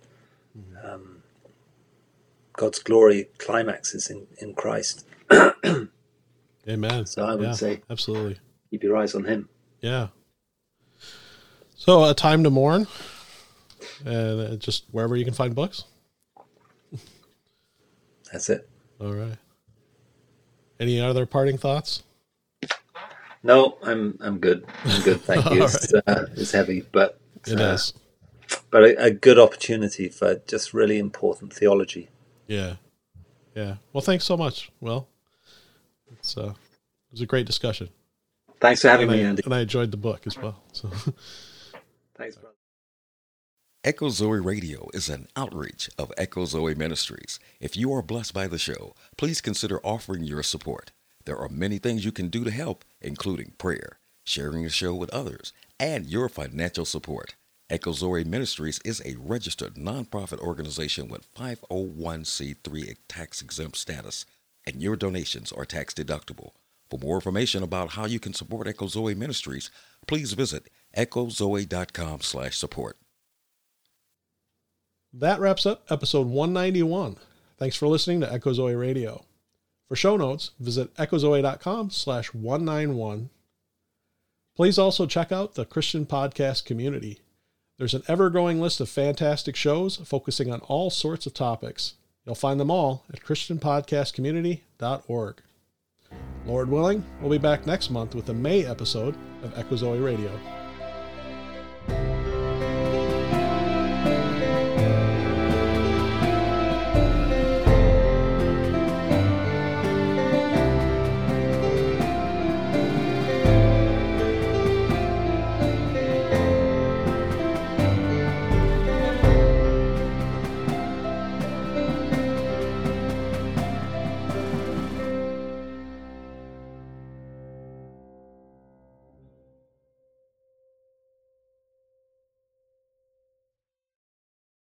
God's glory climaxes in Christ. Amen. So I would say, absolutely, keep your eyes on him. Yeah. So A Time to Mourn, and just wherever you can find books. That's it. All right. Any other parting thoughts? No, I'm good. I'm good. Thank you. It's heavy, but it is. But a good opportunity for just really important theology. Yeah. Yeah. Well, thanks so much. Well, it was a great discussion. Thanks for having me, Andy. And I enjoyed the book as well. So, thanks, brother. Echo Zoe Radio is an outreach of Echo Zoe Ministries. If you are blessed by the show, please consider offering your support. There are many things you can do to help, including prayer, sharing the show with others, and your financial support. Echo Zoe Ministries is a registered nonprofit organization with 501c3 tax-exempt status, and your donations are tax-deductible. For more information about how you can support Echo Zoe Ministries, please visit echozoe.com/support. That wraps up episode 191. Thanks for listening to Echo Zoe Radio. For show notes, visit echozoe.com/191. Please also check out the Christian Podcast community. There's an ever-growing list of fantastic shows focusing on all sorts of topics. You'll find them all at christianpodcastcommunity.org. Lord willing, we'll be back next month with the May episode of Echo Zoe Radio.